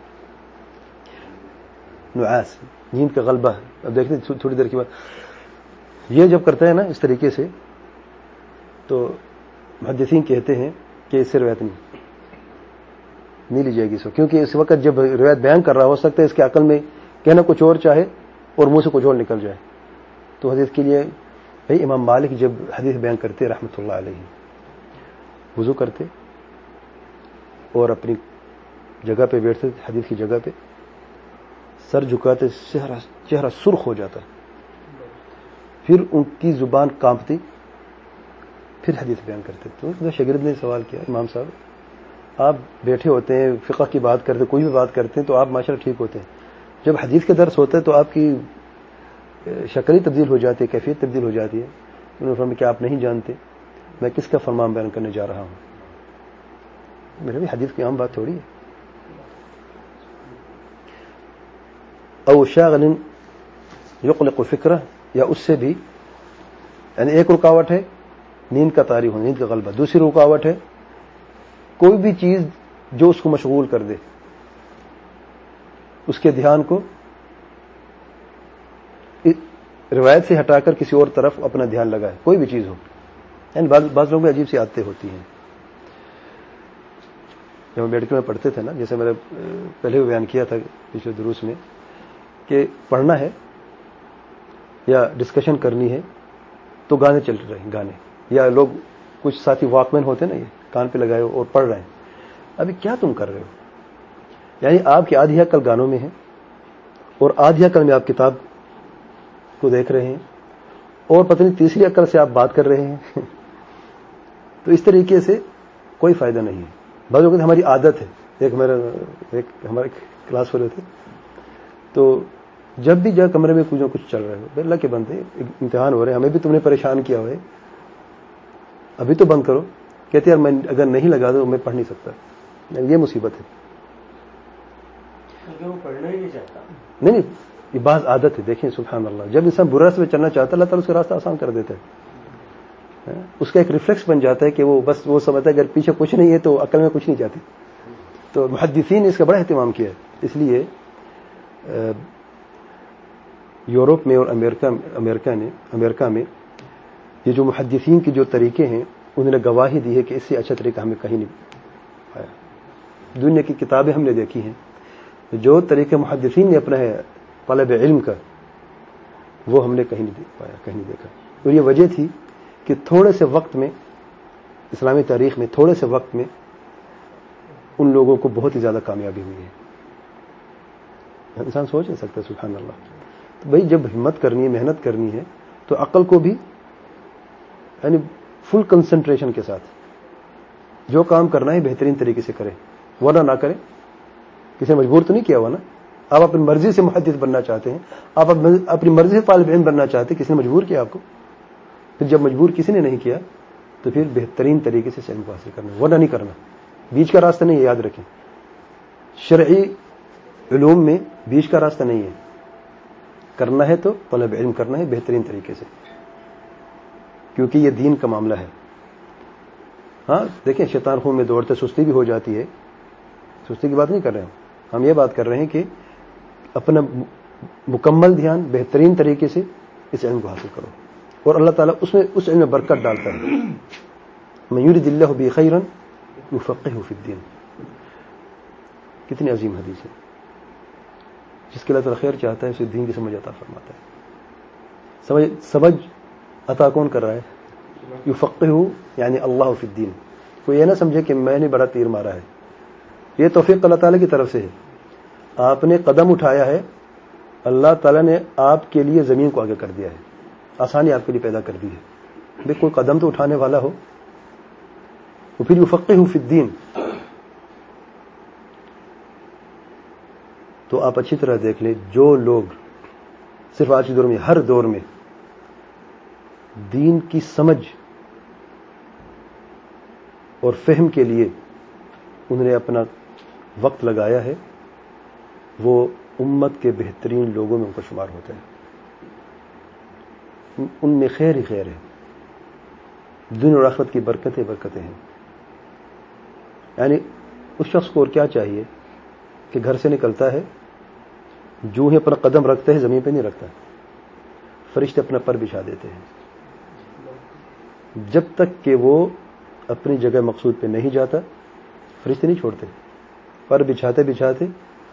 نعاس نیند کا غلبہ. اب دیکھتے ہیں تھوڑی دیر کے بعد یہ جب کرتا ہے نا اس طریقے سے، تو محدثین کہتے ہیں کہ اس سے روایت نہیں نہیں لی جائے گی. سو کیونکہ اس وقت جب روایت بیان کر رہا ہو سکتا ہے اس کے عقل میں کہنا کچھ اور چاہے اور منہ سے کچھ اور نکل جائے. تو حدیث کے لیے بھائی امام مالک جب حدیث بیان کرتے رحمۃ اللہ علیہ، وضو کرتے اور اپنی جگہ پہ بیٹھتے، حدیث کی جگہ پہ سر جھکاتے، چہرہ چہرہ سرخ ہو جاتا، پھر ان کی زبان کانپتی، پھر حدیث بیان کرتے. تو شاگرد نے سوال کیا، امام صاحب آپ بیٹھے ہوتے ہیں، فقہ کی بات کرتے، کوئی بھی بات کرتے ہیں تو آپ ماشاءاللہ ٹھیک ہوتے ہیں، جب حدیث کے درس ہوتا ہے تو آپ کی شکل ہی تبدیل ہو جاتی ہے، کیفیت تبدیل ہو جاتی ہے. انہوں نے فرمایا کہ آپ نہیں جانتے میں کس کا فرمان بیان کرنے جا رہا ہوں. میرے بھی حدیث کی عام بات تھوڑی ہے. او شاغل یقلق فکرہ، یا اس سے بھی، یعنی ایک رکاوٹ ہے نیند کا طاری ہونا، نیند کا غلبہ. دوسری رکاوٹ ہے کوئی بھی چیز جو اس کو مشغول کر دے، اس کے دھیان کو روایت سے ہٹا کر کسی اور طرف اپنا دھیان لگائے، کوئی بھی چیز ہو. یعنی بعض بعض لوگوں میں عجیب سی عادتیں ہوتی ہیں. جب ہم میڈیکل میں پڑھتے تھے نا، جیسے میں نے پہلے بھی بیان کیا تھا پچھلے دروس میں، کہ پڑھنا ہے یا ڈسکشن کرنی ہے تو گانے چل رہے ہیں، گانے، یا لوگ کچھ ساتھی واک مین ہوتے نا، یہ کان پہ لگائے اور پڑھ رہے ہیں. ابھی کیا تم کر رہے ہو؟ یعنی آپ کی آدھی عقل گانوں میں ہے اور آدھی عقل میں آپ کتاب کو دیکھ رہے ہیں اور پتہ نہیں تیسری عقل سے آپ بات کر رہے ہیں. تو اس طریقے سے کوئی فائدہ نہیں ہے. بعض اوقات ہماری عادت ہے. ایک میرا ایک ہمارے کلاس فیلو تھے, تو جب بھی جا کمرے میں کچھ نہ کچھ چل رہا ہے, اللہ کے بندے امتحان ہو رہے ہیں, ہمیں بھی تم نے پریشان کیا ہوا ہے, ابھی تو بند کرو. کہتے یار میں اگر نہیں لگا تو میں پڑھ نہیں سکتا. یہ مصیبت ہے. وہ پڑھنا ہی نہیں چاہتا. نہیں نہیں, یہ بعض عادت ہے. دیکھیں سبحان اللہ, جب انسان برا راستے پہ چلنا چاہتا ہے اللہ تعالیٰ اس کا راستہ آسان کر دیتا ہے. اس کا ایک ریفلیکس بن جاتا ہے کہ وہ بس وہ سمجھتا ہے اگر پیچھے کچھ نہیں ہے تو عقل میں کچھ نہیں جاتی. تو محدثین نے اس کا بڑا اہتمام کیا ہے. اس لیے یورپ میں اور امریکہ امریکہ نے امریکہ میں یہ جو محدثین کے جو طریقے ہیں انہوں نے گواہی دی ہے کہ اس سے اچھا طریقہ ہمیں کہیں نہیں پایا. دنیا کی کتابیں ہم نے دیکھی ہیں, جو طریقہ محدثین نے اپنا ہے طلب علم کا, وہ ہم نے کہیں نہیں دیکھ پایا, کہیں نہیں دیکھا. اور یہ وجہ تھی کہ تھوڑے سے وقت میں, اسلامی تاریخ میں تھوڑے سے وقت میں ان لوگوں کو بہت ہی زیادہ کامیابی ہوئی ہے. انسان سوچ نہیں سکتا. سبحان اللہ. تو بھائی جب ہمت کرنی ہے, محنت کرنی ہے, تو عقل کو بھی یعنی فل کنسنٹریشن کے ساتھ جو کام کرنا ہے بہترین طریقے سے کرے, ورنہ نہ کرے. کسی نے مجبور تو نہیں کیا ہوا نا. آپ اپنی مرضی سے محدث بننا چاہتے ہیں, آپ اپنی مرضی سے طالب علم بننا چاہتے ہیں, کسی نے مجبور کیا آپ کو؟ پھر جب مجبور کسی نے نہیں کیا تو پھر بہترین طریقے سے علم کو حاصل کرنا, ورنہ نہیں کرنا. بیچ کا راستہ نہیں ہے, یاد رکھیں. شرعی علوم میں بیچ کا راستہ نہیں ہے. کرنا ہے تو طلب علم کرنا ہے بہترین طریقے سے, کیونکہ یہ دین کا معاملہ ہے. ہاں دیکھیں, شیطان خون میں دوڑتے سستی بھی ہو جاتی ہے. سستی کی بات نہیں کر رہے ہیں ہم, یہ بات کر رہے ہیں کہ اپنا مکمل دھیان بہترین طریقے سے اس علم کو حاصل کرو, اور اللہ تعالیٰ اس میں اس علم میں برکت ڈالتا ہے. من یرد اللہ بہ خیرا یفقہہ فی الدین. کتنی عظیم حدیث ہے. جس کے اللہ تعالیٰ خیر چاہتا ہے اسے دین کی سمجھ عطا فرماتا ہے. سمجھ سمجھ عطا کون کر رہا ہے؟ یفقہہ یعنی اللہ فی الدین. کوئی یہ نہ سمجھے کہ میں نے بڑا تیر مارا ہے. یہ توفیق اللہ تعالیٰ کی طرف سے ہے. آپ نے قدم اٹھایا ہے, اللہ تعالیٰ نے آپ کے لیے زمین کو آگے کر دیا ہے, آسانی آپ کے لیے پیدا کر دی ہے. بھئی کوئی قدم تو اٹھانے والا ہو. وہ پھر یفقہہ فی الدین. تو آپ اچھی طرح دیکھ لیں, جو لوگ صرف آج کے دور میں, ہر دور میں دین کی سمجھ اور فہم کے لیے انہوں نے اپنا وقت لگایا ہے, وہ امت کے بہترین لوگوں میں ان کا شمار ہوتا ہے. ان میں خیر ہی خیر ہے. دنیا اور آخرت کی برکتیں برکتیں ہیں. یعنی اس شخص کو اور کیا چاہیے کہ گھر سے نکلتا ہے, جو ہی اپنا قدم رکھتا ہے زمین پہ نہیں رکھتا, فرشتے اپنا پر بچھا دیتے ہیں. جب تک کہ وہ اپنی جگہ مقصود پہ نہیں جاتا فرشتے نہیں چھوڑتے. پر بچھاتے بچھاتے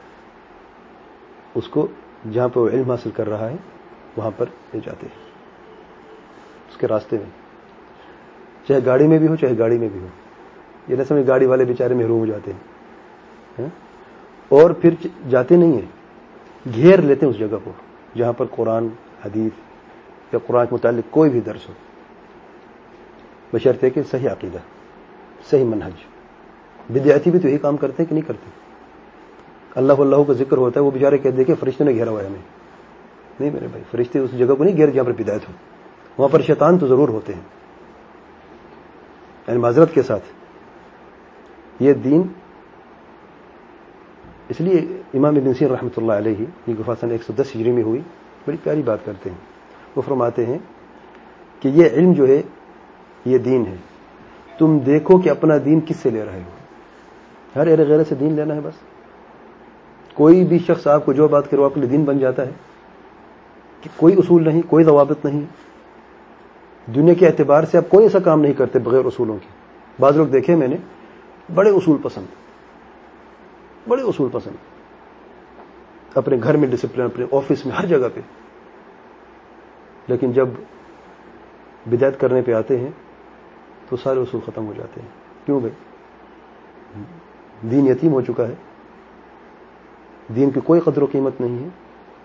اس کو جہاں پہ وہ علم حاصل کر رہا ہے وہاں پر لے جاتے ہیں, اس کے راستے میں, چاہے گاڑی میں بھی ہو چاہے گاڑی میں بھی ہو. یہ نہ سمجھ گاڑی والے بیچارے محروم ہو جاتے ہیں, اور پھر جاتے نہیں ہیں, گھیر لیتے ہیں اس جگہ کو جہاں پر قرآن حدیث یا قرآن کے متعلق کوئی بھی درس ہو, بشرطے کہ صحیح عقیدہ, صحیح منہج. بدعتی بھی تو یہی کام کرتے ہیں کہ نہیں کرتے؟ اللہ اللہ کا ذکر ہوتا ہے, وہ بیچارے کہتے ہیں کہ فرشتے نے گھیرا ہوا ہے ہمیں. نہیں میرے بھائی, فرشتے اس جگہ کو نہیں گھیر جہاں پر بدعت ہو. وہاں پر شیطان تو ضرور ہوتے ہیں. یعنی معذرت کے ساتھ یہ دین, اس لیے امام ابن سیرین رحمۃ اللہ علیہ کی وفات سن ایک سو دس ہجری میں ہوئی. بڑی پیاری بات کرتے ہیں. وہ فرماتے ہیں کہ یہ علم جو ہے یہ دین ہے, تم دیکھو کہ اپنا دین کس سے لے رہے ہو. ہر ارے غیرے سے دین لینا ہے بس. کوئی بھی شخص آپ کو جو بات کرے وہ آپ کے لیے دین بن جاتا ہے, کہ کوئی اصول نہیں, کوئی ضوابط نہیں. دنیا کے اعتبار سے آپ کوئی ایسا کام نہیں کرتے بغیر اصولوں کے. بعض لوگ دیکھے میں نے, بڑے اصول پسند, بڑے اصول پسند, اپنے گھر میں ڈسپلن, اپنے آفس میں, ہر جگہ پہ. لیکن جب بدعت کرنے پہ آتے ہیں تو سارے اصول ختم ہو جاتے ہیں. کیوں بھائی؟ دین یتیم ہو چکا ہے. دین کی کوئی قدر و قیمت نہیں ہے.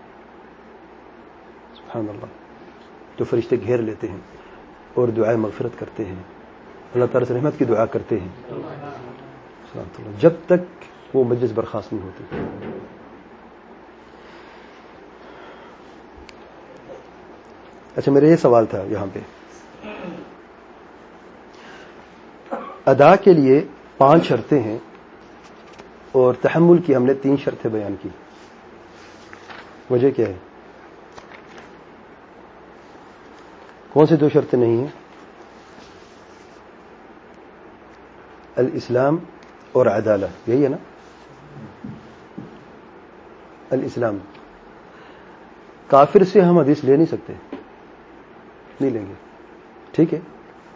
سبحان اللہ. تو فرشتے گھیر لیتے ہیں اور دعائے مغفرت کرتے ہیں, اللہ تعالیٰ سے رحمت کی دعا کرتے ہیں جب تک وہ مجلس برخاست نہیں ہوتی. اچھا, میرا یہ سوال تھا یہاں پہ, ادا کے لیے پانچ شرطیں ہیں اور تحمل کی ہم نے تین شرطیں بیان کی, وجہ کیا ہے؟ کون سی دو شرطیں نہیں ہیں؟ الاسلام اور عدالہ, یہی ہے نا؟ الاسلام. کافر سے ہم حدیث لے نہیں سکتے, نہیں لیں گے, ٹھیک ہے,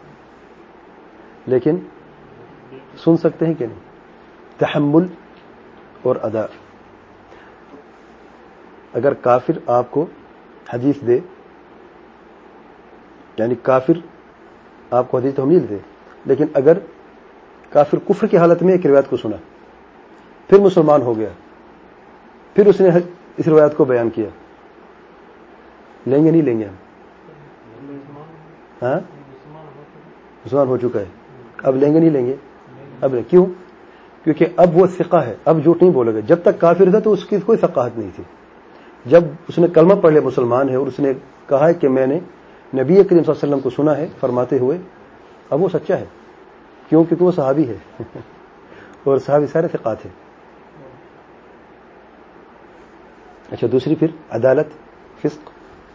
لیکن سن سکتے ہیں کہ نہیں؟ تحمل اور ادا. اگر کافر آپ کو حدیث دے, یعنی کافر آپ کو حدیث تحمیل دے, لیکن اگر کافر کفر کی حالت میں ایک روایت کو سنا, پھر مسلمان ہو گیا, پھر اس نے اس روایت کو بیان کیا, لیں گے نہیں لیں گے ہم؟ ہاں, مسلمان ہو چکا ہے, اب لیں گے نہیں لیں گے؟ اب لیں. کیوں؟ کیونکہ اب وہ ثقہ ہے, اب جھوٹ نہیں بولے گا. جب تک کافر تھا تو اس کی کوئی ثقافت نہیں تھی. جب اس نے کلمہ پڑھ لیا, مسلمان ہے, اور اس نے کہا ہے کہ میں نے نبی کریم صلی اللہ علیہ وسلم کو سنا ہے فرماتے ہوئے, اب وہ سچا ہے. کیوں؟ کیونکہ وہ صحابی ہے اور صحابی سارے ثقات ہیں. اچھا, دوسری پھر عدالت, فسق.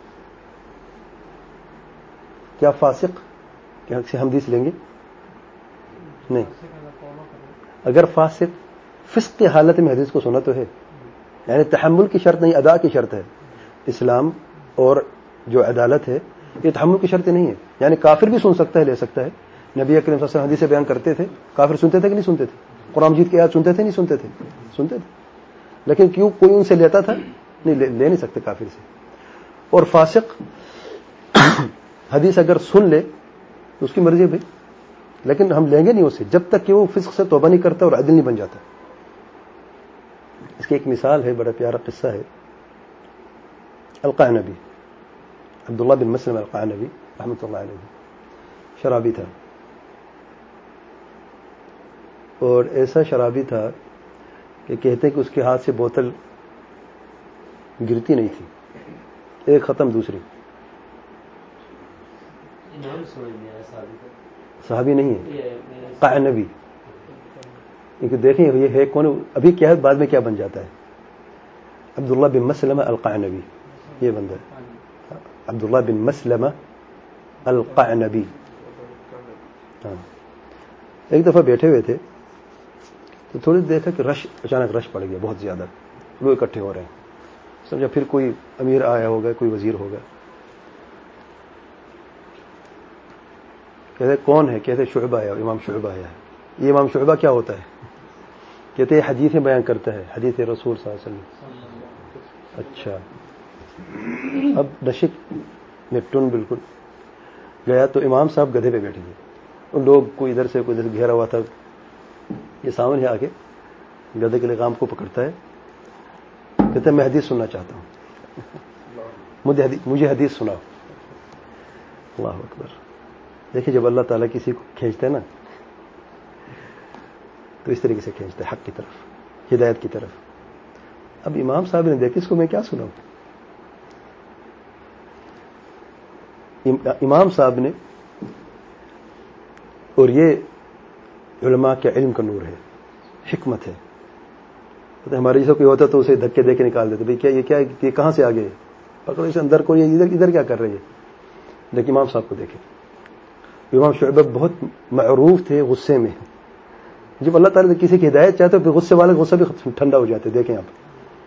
کیا فاسق کیا سے ہم حدیث لیں گے؟ نہیں. اگر فاسق فسق کی حالت میں حدیث کو سنا تو ہے, یعنی تحمل کی شرط نہیں, ادا کی شرط ہے. اسلام اور جو عدالت ہے یہ تحمل کی شرط نہیں ہے. یعنی کافر بھی سن سکتا ہے, لے سکتا ہے. نبی کریم صلی اللہ علیہ وسلم حدیث بیان کرتے تھے, کافر سنتے تھے کہ نہیں سنتے تھے؟ قرآن مجید کی آیات سنتے تھے نہیں سنتے تھے؟ سنتے تھے. لیکن کیوں کوئی ان سے لیتا تھا؟ نہیں, لے, لے نہیں سکتے کافر سے. اور فاسق حدیث اگر سن لے تو اس کی مرضی ہے بھائی, لیکن ہم لیں گے نہیں اسے جب تک کہ وہ فسق سے توبہ نہیں کرتا اور عدل نہیں بن جاتا. اس کی ایک مثال ہے, بڑا پیارا قصہ ہے. القعنبی, عبداللہ بن مسلم القعنبی رحمۃ اللہ علیہ, شرابی تھا, اور ایسا شرابی تھا کہ کہتے کہ اس کے ہاتھ سے بوتل گرتی نہیں تھی, ایک ختم دوسری. صحابی نہیں ہے, قعنبی. کیونکہ دیکھیں یہ ہے کون, ابھی کیا ہے, بعد میں کیا بن جاتا ہے. عبداللہ بن مسلمہ القعنبی, یہ بندہ ہے عبداللہ بن مسلمہ القعنبی. ہاں, ایک دفعہ بیٹھے ہوئے تھے تو تھوڑی دیکھا کہ رش, اچانک رش پڑ گیا, بہت زیادہ لوگ اکٹھے ہو رہے ہیں. سمجھا پھر کوئی امیر آیا ہوگا, کوئی وزیر ہوگا. کہتے کون ہے؟ کہتے شعبہ آیا, امام شعبہ آیا ہے. یہ امام شعبہ کیا ہوتا ہے؟ کہتے حدیثیں بیان کرتا ہے, حدیث رسول صلی اللہ علیہ وسلم. اچھا, اب نشک میں ٹن بالکل گیا تو امام صاحب گدھے پہ بیٹھے تھے. ان لوگ کوئی ادھر سے کوئی ادھر سے گھیرا ہوا تھا. یہ سامنے آ کے گدھے کے لگام کو پکڑتا ہے, کہتا ہے میں حدیث سننا چاہتا ہوں, مجھے حدیث سناؤ. اللہ اکبر. دیکھیں جب اللہ تعالیٰ کسی کو کھینچتا ہے نا تو اس طریقے سے کھینچتا ہے حق کی طرف, ہدایت کی طرف. اب امام صاحب نے دیکھا اس کو میں کیا سناؤں. امام صاحب نے, اور یہ علماء کے علم کا نور ہے, حکمت ہے. ہمارے جیسا کوئی ہوتا تو اسے دھکے دے کے نکال دیتے, بھائی کیا یہ کیا یہ کہاں سے آگے پکڑو اسے اندر کو, یہ ادھر ادھر کیا کر رہے ہیں. لیکن امام صاحب کو دیکھیں, امام شعبہ بہت معروف تھے غصے میں. جب اللہ تعالیٰ کسی کی ہدایت چاہتے تو غصے والے غصہ بھی ٹھنڈا ہو جاتے. دیکھیں آپ,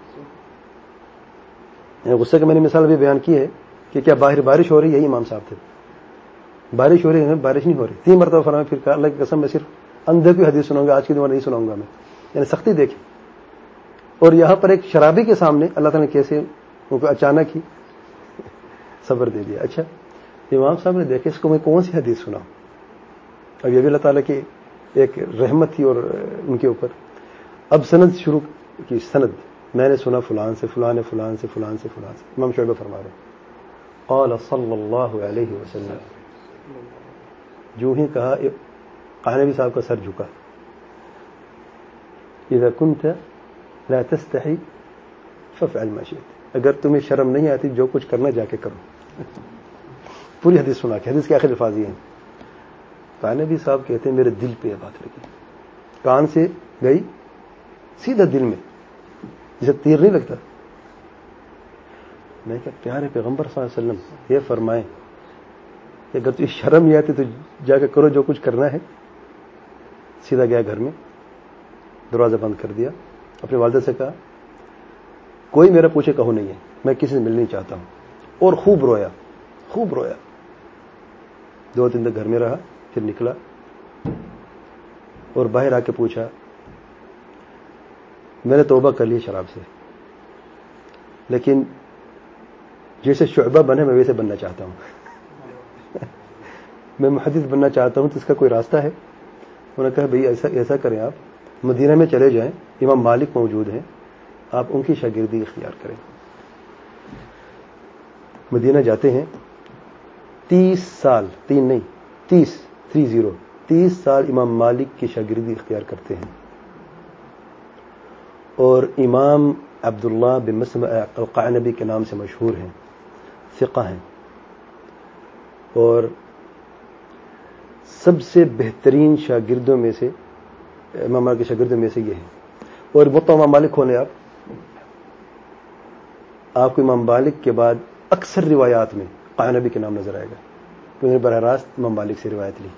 غصے کی میں نے مثال ابھی بیان کی ہے کہ کیا باہر بارش ہو رہی, یہی امام صاحب تھے. بارش ہو رہی ہے, بارش نہیں ہو رہی, تین مرتبہ فرمایا. پھر کہا اللہ کی قسم میں صرف اندھے کی حدیث سناؤں گا, آج کی دعا نہیں سناؤں گا میں. یعنی سختی دیکھیں. اور یہاں پر ایک شرابی کے سامنے اللہ تعالیٰ نے کیسے ان کو اچانک ہی صبر دے دیا. اچھا, امام صاحب نے دیکھے اس کو میں کون سی حدیث سناؤں. اب یہ بھی اللہ تعالیٰ کی ایک رحمت تھی اور ان کے اوپر. اب سند شروع کی, سند میں نے سنا فلان سے فلان نے فلان سے فلان سے فلان سے. امام شعبہ فرما رہے قال صلی اللہ علیہ وسلم, جو ہی کہا قانبی صاحب کا سر جھکا. اذا كنت لا تستحي فافعل ما شئت, اگر تمہیں شرم نہیں آتی جو کچھ کرنا جا کے کرو. پوری حدیث سنا کے حدیث کے آخر الفاظ یہ ہیں. قانبی صاحب کہتے ہیں میرے دل پہ یہ بات لگی, کان سے گئی سیدھا دل میں, جسے تیر نہیں لگتا. میں کہا پیارے پیغمبر صلی اللہ علیہ وسلم یہ فرمائیں کہ اگر تجھے شرم نہیں آتی تو جا کے کرو جو کچھ کرنا ہے. سیدھا گیا گھر میں, دروازہ بند کر دیا, اپنی والدہ سے کہا کوئی میرا پوچھے کہو نہیں ہے, میں کسی سے ملنا چاہتا ہوں. اور خوب رویا خوب رویا. دو تین دن گھر میں رہا, پھر نکلا اور باہر آ کے پوچھا میں نے توبہ کر لی شراب سے, لیکن جیسے شعبہ بنے میں ویسے بننا چاہتا ہوں. میں محدث بننا چاہتا ہوں, تو اس کا کوئی راستہ ہے؟ انہوں نے کہا بھئی ایسا ایسا کریں, آپ مدینہ میں چلے جائیں, امام مالک موجود ہیں, آپ ان کی شاگردی اختیار کریں. مدینہ جاتے ہیں, تیس سال تین نہیں تیس تھری زیرو تیس سال امام مالک کی شاگردی اختیار کرتے ہیں. اور امام عبداللہ بن مسلمہ القعنبی کے نام سے مشہور ہیں, ثقہ ہیں, اور سب سے بہترین شاگردوں میں سے امام مالک کے شاگردوں میں سے یہ ہیں. اور موطا امام مالک کھولیں آپ آپ کو امام مالک کے بعد اکثر روایات میں قعنبی کے نام نظر آئے گا. انہوں نے براہ راست امام مالک سے روایت لی.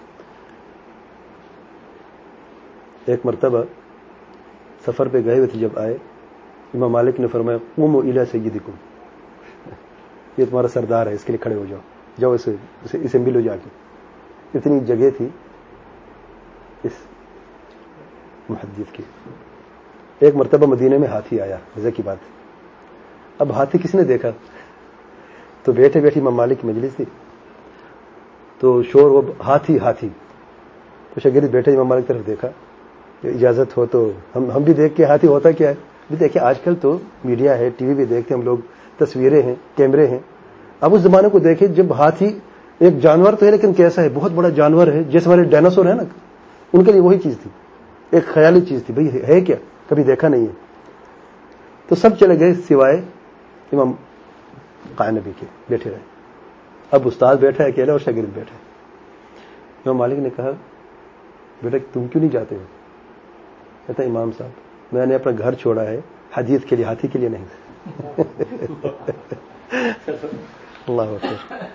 ایک مرتبہ سفر پہ گئے ہوئے تھے, جب آئے امام مالک نے فرمایا قوموا الی سیدکم, یہ تمہارا سردار ہے, اس کے لیے کھڑے ہو جاؤ, جاؤ اسے اسے ملو جا کے. اتنی جگہ تھی اس محدث کی. ایک مرتبہ مدینے میں ہاتھی آیا, مزے کی بات. اب ہاتھی کس نے دیکھا؟ تو بیٹھے بیٹھے امام مالک کی مجلس تھی, تو شور وہ ہاتھی ہاتھی. تو شاگرد بیٹھے امام مالک کی طرف دیکھا, اجازت ہو تو ہم ہم بھی دیکھ کے ہاتھی ہوتا کیا ہے. بھی دیکھیں آج کل تو میڈیا ہے, ٹی وی بھی دیکھتے ہم لوگ, تصویریں ہیں, کیمرے ہیں. اب اس زمانے کو دیکھیں جب ہاتھی ایک جانور تو ہے لیکن کیسا ہے, بہت بڑا جانور ہے, جیسے ہمارے ڈائناسور ہے نا, ان کے لیے وہی چیز تھی, ایک خیالی چیز تھی. بھئی ہے کیا, کبھی دیکھا نہیں ہے. تو سب چلے گئے سوائے امام قعنبی کے, بیٹھے رہے. اب استاد بیٹھا ہے اکیلا اور شاگرد بیٹھا ہے. امام مالک نے کہا بیٹا تم کیوں نہیں جاتے ہو؟ کہتا امام صاحب میں نے اپنا گھر چھوڑا ہے حدیث کے لیے, ہاتھی کے لیے نہیں. اللہ اکبر.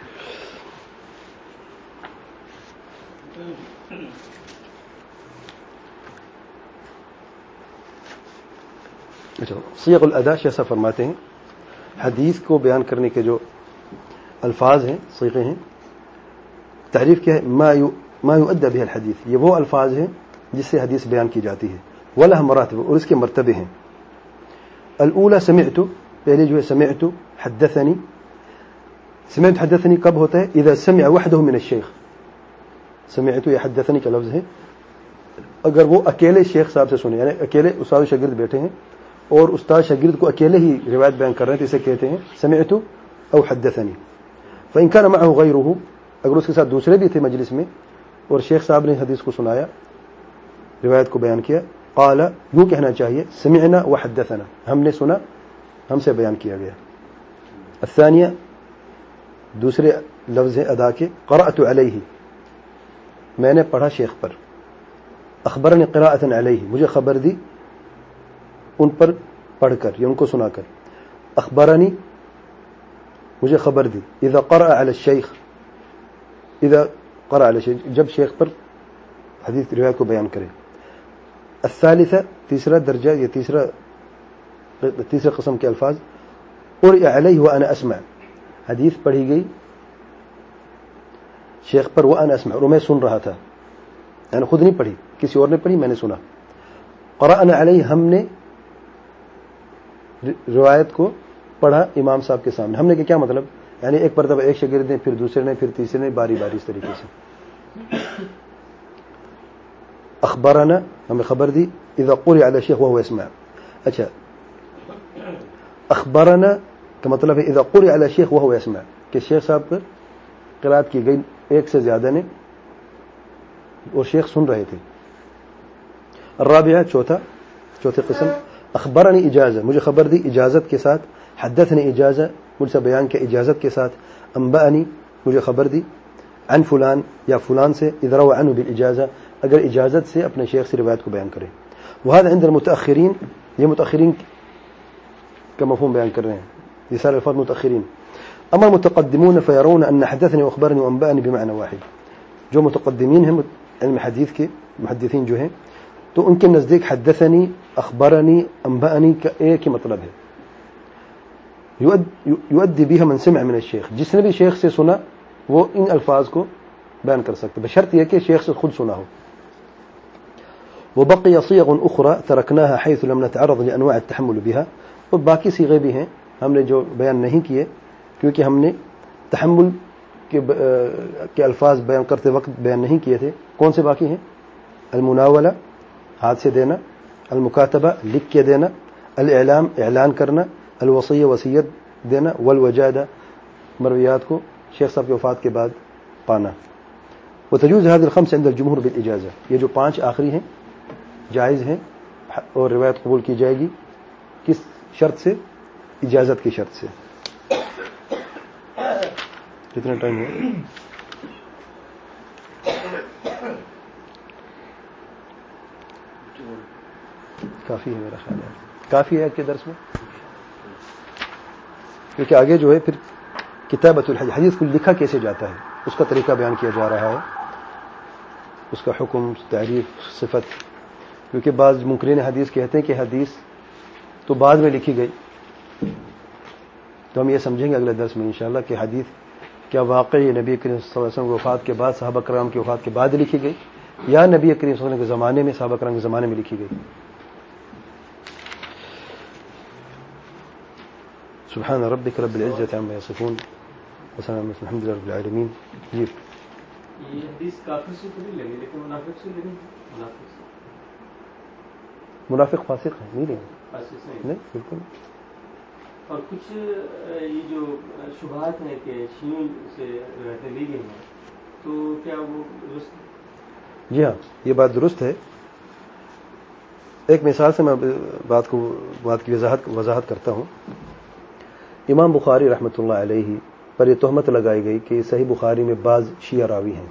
اچھا, صیغ الادا ایسا فرماتے ہیں حدیث کو بیان کرنے کے جو الفاظ ہیں, صیغے ہیں. تعریف کیا ہے؟ ما ما یؤدى به الحدیث, یہ وہ الفاظ ہیں جس سے حدیث بیان کی جاتی ہے. ولہ مراتب, اور اس کے مرتبے ہیں. الاولى سمعت, پہلے جو ہے سمعت حدثني. سمعت حدثني کب ہوتا ہے؟ اذا سمع وحده من الشیخ. سمعت یا حدثني کا لفظ ہے اگر وہ اکیلے شیخ صاحب سے سنے, یعنی اکیلے استاد و شاگرد بیٹھے ہیں اور استاد شاگرد کو اکیلے ہی روایت بیان کر رہے ہیں, تو اسے کہتے ہیں سمعت او حدثني. فإن كان معه غيره, اگر اس کے ساتھ دوسرے بھی تھے مجلس میں اور شیخ صاحب نے حدیث کو سنایا, روایت کو بیان کیا, قال, یوں کہنا چاہیے سمعنا وحدثنا, ہم نے سنا, ہم سے بیان کیا گیا. الثانیہ, دوسرے لفظ ہے ادا کے, قرأت علیہ, میں نے پڑھا شیخ پر. اخبرنی قراءۃ علیہ, مجھے خبر دی ان پر پڑھ کر یا ان کو سنا کر. اخبرنی, مجھے خبر دی. اذا قرأ علی الشیخ, اذا قرأ علی الشیخ, جب شیخ پر حدیث روایت کو بیان کرے. الثالثہ, تیسرا درجہ, یہ تیسرا تیسرا قسم کے الفاظ, قرئ علیہ وانا اسمع, حدیث پڑھی گئی شیخ پر وانا اسمع, اور میں سن رہا تھا, یعنی خود نہیں پڑھی, کسی اور نے پڑھی, میں نے سنا. قرأنا علیہ, ہم نے روایت کو پڑھا امام صاحب کے سامنے. ہم نے کہ کیا مطلب, یعنی ایک مرتبہ ایک شاگرد نے, پھر دوسرے نے, پھر تیسرے نے, باری باری اس طریقے سے. اخبرنا, ہمیں خبر دی. اذا قرئ علی الشیخ وهو يسمع. اچھا, اخبرنا کا مطلب ہے اذا قرئ علی شیخ وهو يسمع کہ شیخ صاحب پر قرات کی گئی ایک سے زیادہ نے اور شیخ سن رہے تھے. الرابعہ چوتھا چوتھے قسم اخبرنی اجازہ مجھے خبر دی اجازت کے ساتھ. حدثنی اجازہ مجھ سے بیان کیا اجازت کے ساتھ. انبأنی مجھے خبر دی عن فلان یا فلان سے اذا روى عنه بالاجازہ اگر اجازت سے اپنے شیخ سے روایت کو بیان کرے. وهذا عند المتاخرین یہ متاخرین کا مفہوم بیان کر رہے ہیں یہ سارے الفاظ متاخرین. اما المتقدمون فيرون ان حدثني واخبرني وانبأني بمعنى واحد جو متقدمین ہیں علم حدیث کے محدثین جو ہیں تو ان کے نزدیک حدثنی اخبرنی انبأنی کا ایک ہی مطلب ہے. یؤدی بها من سمع من الشیخ جس نے بھی شیخ سے سنا وہ ان الفاظ کو بیان کر سکتے بشرط یہ کہ شیخ سے خود سنا ہو. وبقي صيغ اخرى تركناها حيث لم نتعرض لانواع التحمل بها اور باقی صيغے بھی ہیں ہم نے جو بیان نہیں کیے کیونکہ ہم نے تحمل کے کے الفاظ بیان کرتے وقت بیان نہیں کیے تھے. کون سے باقی ہیں؟ المناولہ ہاتھ سے دینا, المکاتبہ لکھ کے دینا, الاعلام اعلان کرنا, الوصیہ وصیت دینا, والوجادہ مرویات کو شیخ صاحب کی وفات کے بعد پانا. وتجوز هذه الخمس عند الجمهور بالاجازہ یہ جو پانچ آخری ہیں جائز ہیں اور روایت قبول کی جائے گی کس شرط سے؟ اجازت کی شرط سے. کتنا ٹائم ہے؟ کافی ہے میرا خیال ہے کافی ہے آپ کے درس میں کیونکہ آگے جو ہے پھر کتابت الحدیث حدیث کو لکھا کیسے جاتا ہے اس کا طریقہ بیان کیا جا رہا ہے, اس کا حکم, تعریف, صفت. کیونکہ بعض منکرین حدیث کہتے ہیں کہ حدیث تو بعد میں لکھی گئی تو ہم یہ سمجھیں گے اگلے درس میں انشاءاللہ کہ حدیث کیا واقعی نبی کریم صلی اللہ علیہ وسلم کی وفات کے بعد صحابہ کرام کی وفات کے بعد لکھی گئی یا نبی کریم صلی اللہ علیہ وسلم کے زمانے میں صحابہ کرام کے زمانے میں لکھی گئی. سبحان ربک رب العزت عما یصفون وسلام الحمد للہ رب العالمین. جی یہ حدیث کافر سے تو نہیں لگی لیکن منافق سے لگی. منافق سے منافق فاسق ہے نہیں لیں نہیں بالکل. اور کچھ یہ جو شبہات ہیں کہ شیعوں سے روایتیں لی گئی ہیں تو کیا وہ درست؟ جی ہاں یہ بات درست ہے. ایک مثال سے میں بات کو بات کی وضاحت وضاحت کرتا ہوں. امام بخاری رحمۃ اللہ علیہ پر یہ تہمت لگائی گئی کہ صحیح بخاری میں بعض شیعہ راوی ہیں.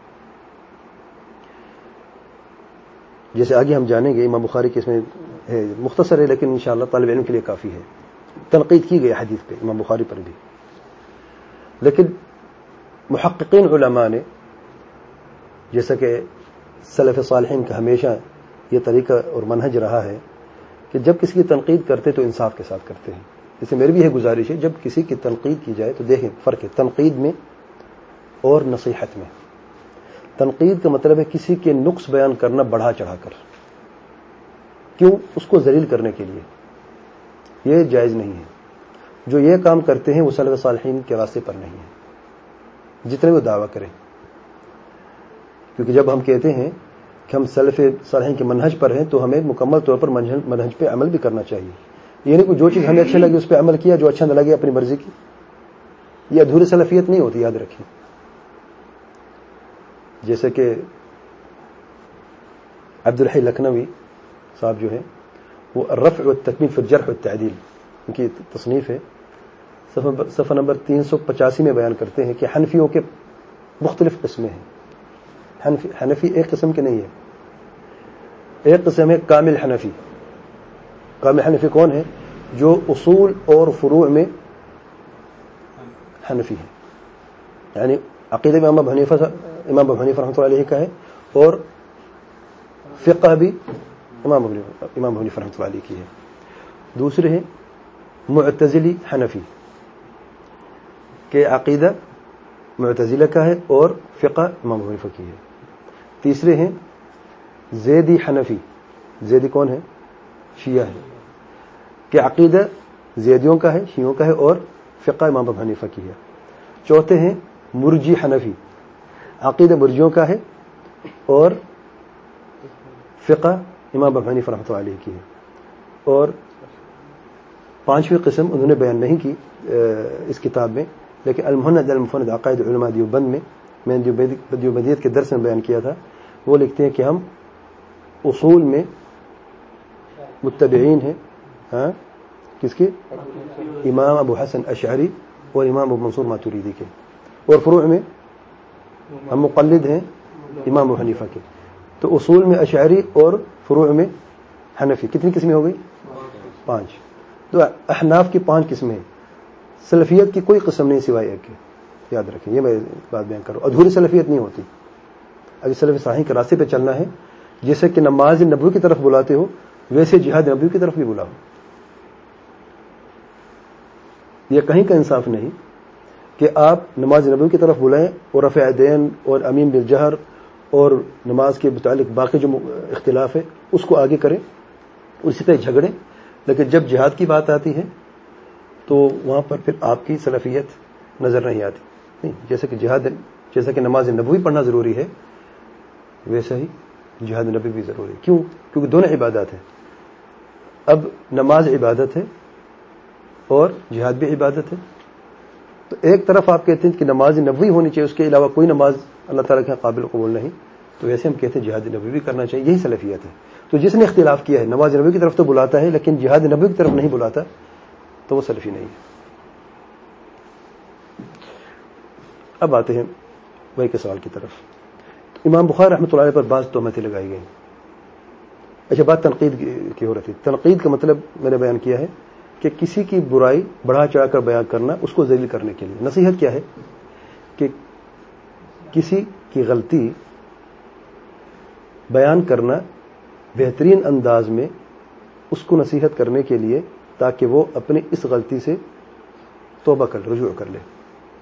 جیسے آگے ہم جانیں گے امام بخاری کے اس میں ہے مختصر ہے لیکن انشاءاللہ طالب علم کے لیے کافی ہے. تنقید کی گئی حدیث پہ امام بخاری پر بھی, لیکن محققین علماء نے جیسا کہ سلف صالحین کا ہمیشہ یہ طریقہ اور منہج رہا ہے کہ جب کسی کی تنقید کرتے تو انصاف کے ساتھ کرتے ہیں. جیسے میری بھی یہ گزارش ہے جب کسی کی تنقید کی جائے تو دیکھیں فرق ہے تنقید میں اور نصیحت میں. تنقید کا مطلب ہے کسی کے نقص بیان کرنا بڑھا چڑھا کر, کیوں؟ اس کو ذلیل کرنے کے لیے. یہ جائز نہیں ہے. جو یہ کام کرتے ہیں وہ سلف صالحین کے راستے پر نہیں ہے جتنے وہ دعویٰ کریں. کیونکہ جب ہم کہتے ہیں کہ ہم سلف صالحین کے منہج پر ہیں تو ہمیں مکمل طور پر منہج پہ عمل بھی کرنا چاہیے. یہ نہیں کہ جو چیز ہمیں اچھے لگے اس پہ عمل کیا, جو اچھا نہ لگے اپنی مرضی کی. یہ ادھوری سلفیت نہیں ہوتی, یاد رکھیں. جیسے کہ عبد الحی لکھنوی صاحب جو ہے وہ الرفع والتکمیل فی الجرح والتعدیل ان کی تصنیف ہے, صفحہ نمبر تین سو پچاسی میں بیان کرتے ہیں کہ حنفیوں کے مختلف قسمیں ہیں. حنفی حنفی ایک قسم کے نہیں ہے. ایک قسم ہے کامل حنفی. کامل حنفی کون ہے؟ جو اصول اور فروع میں حنفی ہے, یعنی عقیدہ میں امام ابو حنیفہ امام ابو حنیفہ رحمۃ اللہ علیہ کا ہے اور فقہ بھی امام امام ابو حنیفہ رحمۃ اللہ علیہ کی ہے. دوسرے ہیں معتزلی حنفی کہ عقیدہ معتزلہ کا ہے اور فقہ امام ابو حنیفہ کی ہے. تیسرے ہیں زیدی حنفی. زیدی کون ہے؟ شیعہ ہے کہ عقیدہ زیدیوں کا ہے, شیعوں کا ہے اور فقہ امام ابو حنیفہ کی ہے. چوتھے ہیں مرجی حنفی. عقیدہ مرجیوں کا ہے اور فقہ امام ابو حنیفہ رحمۃ اللہ علیہ کی ہے. اور پانچویں قسم انہوں نے بیان نہیں کی اس کتاب میں، لیکن المہند المفند عقائد علماء دیوبند میں میں دیوبندیت کے درس میں بیان کیا تھا. وہ لکھتے ہیں کہ ہم اصول میں متبعین ہیں. ہاں کس کے؟ امام ابو حسن اشعری اور امام ابو منصور ماتوریدی کے. اور فروع میں ہم مقلد ہیں امام ابو حنیفہ کے. تو اصول میں اشعری اور فروع میں حنفی. کتنی قسمیں ہو گئی؟ پانچ. تو احناف کی پانچ قسمیں ہیں. سلفیت کی کوئی قسم نہیں سوائے ایک کے. یاد رکھیں، یہ میں بات بیان کروں. ادھوری سلفیت نہیں ہوتی. اگر سلف صحیح کے راستے پہ چلنا ہے، جیسے کہ نماز نبوی کی طرف بلاتے ہو ویسے جہاد نبوی کی طرف بھی بلاؤ. یہ کہیں کا انصاف نہیں کہ آپ نماز نبوی کی طرف بلائیں اور رفع دین اور امین بالجہر اور نماز کے متعلق باقی جو اختلاف ہے اس کو آگے کریں، اسی پہ جھگڑیں. لیکن جب جہاد کی بات آتی ہے تو وہاں پر پھر آپ کی سلفیت نظر نہیں آتی. نہیں، جیسے کہ جہاد جیسا کہ نماز نبوی پڑھنا ضروری ہے ویسا ہی جہاد نبوی بھی ضروری ہے. کیوں؟ کیونکہ دونوں عبادات ہیں. اب نماز عبادت ہے اور جہاد بھی عبادت ہے. تو ایک طرف آپ کہتے ہیں کہ نماز نبوی ہونی چاہیے، اس کے علاوہ کوئی نماز اللہ تعالیٰ کے قابل قبول نہیں، تو ویسے ہم کہتے ہیں جہاد نبوی بھی کرنا چاہیے. یہی سلفیت ہے. تو جس نے اختلاف کیا ہے نماز نبوی کی طرف تو بلاتا ہے لیکن جہاد نبوی کی طرف نہیں بلاتا، تو وہ سلفی نہیں ہے. اب آتے ہیں وہی کے سوال کی طرف. امام بخاری رحمۃ اللہ علیہ پر بعض تہمتیں لگائی گئی. اچھا، بات تنقید کی ہو رہی تھی. تنقید کا مطلب میں نے بیان کیا ہے کہ کسی کی برائی بڑھا چڑھا کر بیان کرنا، اس کو ذلیل کرنے کے لیے. نصیحت کیا ہے کہ کسی کی غلطی بیان کرنا بہترین انداز میں اس کو نصیحت کرنے کے لیے، تاکہ وہ اپنی اس غلطی سے توبہ کر رجوع کر لے.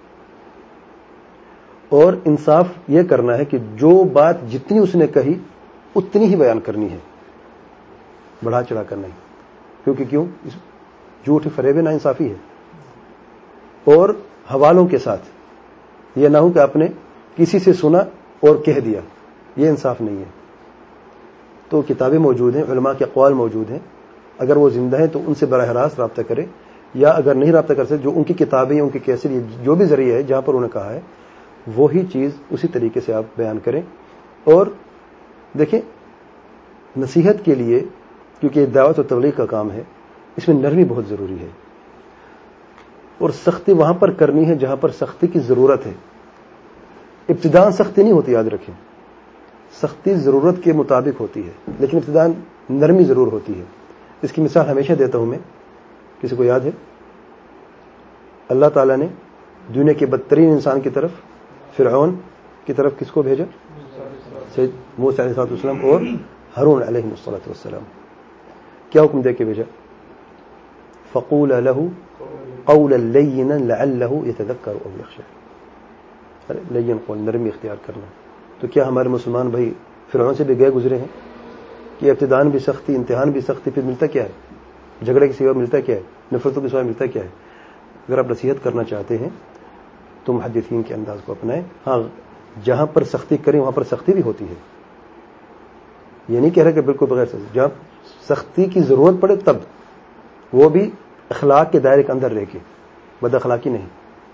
اور انصاف یہ کرنا ہے کہ جو بات جتنی اس نے کہی اتنی ہی بیان کرنی ہے، بڑھا چڑھا کر نہیں. کیونکہ کیوں؟ جھوٹ فریب نا انصافی ہے. اور حوالوں کے ساتھ یہ نہ ہو کہ آپ نے کسی سے سنا اور کہہ دیا، یہ انصاف نہیں ہے. تو کتابیں موجود ہیں، علماء کے اقوال موجود ہیں. اگر وہ زندہ ہیں تو ان سے براہ راست رابطہ کریں، یا اگر نہیں رابطہ کر سکتے جو ان کی کتابیں، ان کی کیسٹ، جو بھی ذریعہ ہے جہاں پر انہوں نے کہا ہے وہی چیز اسی طریقے سے آپ بیان کریں. اور دیکھیں، نصیحت کے لیے کیونکہ دعوت و تبلیغ کا کام ہے، اس میں نرمی بہت ضروری ہے. اور سختی وہاں پر کرنی ہے جہاں پر سختی کی ضرورت ہے. ابتداء سختی نہیں ہوتی، یاد رکھیں. سختی ضرورت کے مطابق ہوتی ہے، لیکن ابتداء نرمی ضرور ہوتی ہے. اس کی مثال ہمیشہ دیتا ہوں میں. کسی کو یاد ہے اللہ تعالیٰ نے دنیا کے بدترین انسان کی طرف، فرعون کی طرف کس کو بھیجا؟ سید موسیٰ علیہ السلام اور ہارون علیہ السلام. کیا حکم دے کے بھیجا؟ فَقُولَ لَهُ قَوْلًا لَيِّنًا لَعَلَّهُ يَتَذَكَّرُ أَوْ يَخْشَىٰ. لین قول، نرمی اختیار کرنا. تو کیا ہمارے مسلمان بھائی فرعون سے بھی گئے گزرے ہیں کہ ابتدان بھی سختی، امتحان بھی سختی، پھر ملتا کیا ہے؟ جھگڑے کے سوا ملتا کیا ہے؟ نفرتوں کے سوا ملتا کیا ہے؟ اگر آپ نصیحت کرنا چاہتے ہیں تو محدثین کے انداز کو اپنائیں. ہاں، جہاں پر سختی کریں وہاں پر سختی بھی ہوتی ہے. یہ نہیں کہہ رہا کہ بالکل بغیر سختی، جہاں سختی کی ضرورت پڑے تب، وہ بھی اخلاق کے دائرے کے اندر رہ کے، بد اخلاقی نہیں.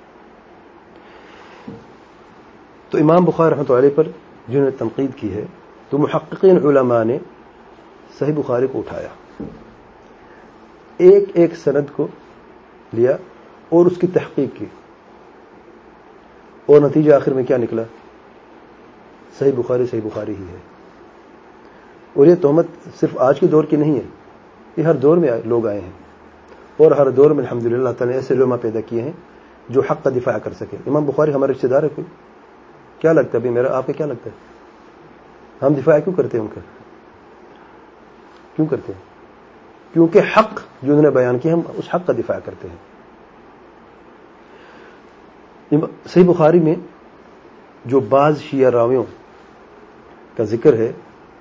تو امام بخاری رحمۃ اللہ علیہ پر جنہوں نے تنقید کی ہے، تو محققین علماء نے صحیح بخاری کو اٹھایا، ایک ایک سند کو لیا اور اس کی تحقیق کی، اور نتیجہ آخر میں کیا نکلا؟ صحیح بخاری صحیح بخاری ہی ہے. اور یہ تہمت صرف آج کے دور کی نہیں ہے، یہ ہر دور میں لوگ آئے ہیں، اور ہر دور میں الحمدللہ اللہ تعالیٰ نے ایسے علماء پیدا کیے ہیں جو حق کا دفاع کر سکے. امام بخاری ہمارے رشتے دار ہے. کوئی کیا لگتا ہے ابھی میرا آپ کا کیا لگتا ہے ہم دفاع کیوں کرتے ہیں ان کا؟ کیوں کرتے ہیں؟ کیونکہ حق جو انہوں نے بیان کیا، ہم اس حق کا دفاع کرتے ہیں. صحیح بخاری میں جو بعض شیعہ راویوں کا ذکر ہے،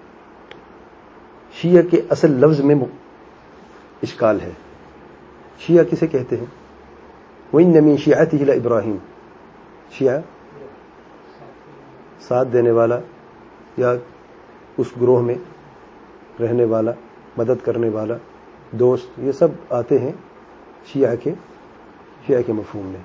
شیعہ کے اصل لفظ میں اشکال ہے. شیعہ کسے کہتے ہیں؟ وَإِنَّ مِن شِيعَتِهِ لَإِبْرَاهِيمَ. شیعہ ساتھ دینے والا یا اس گروہ میں رہنے والا، مدد کرنے والا، دوست، یہ سب آتے ہیں شیعہ کے شیعہ کے مفہوم میں.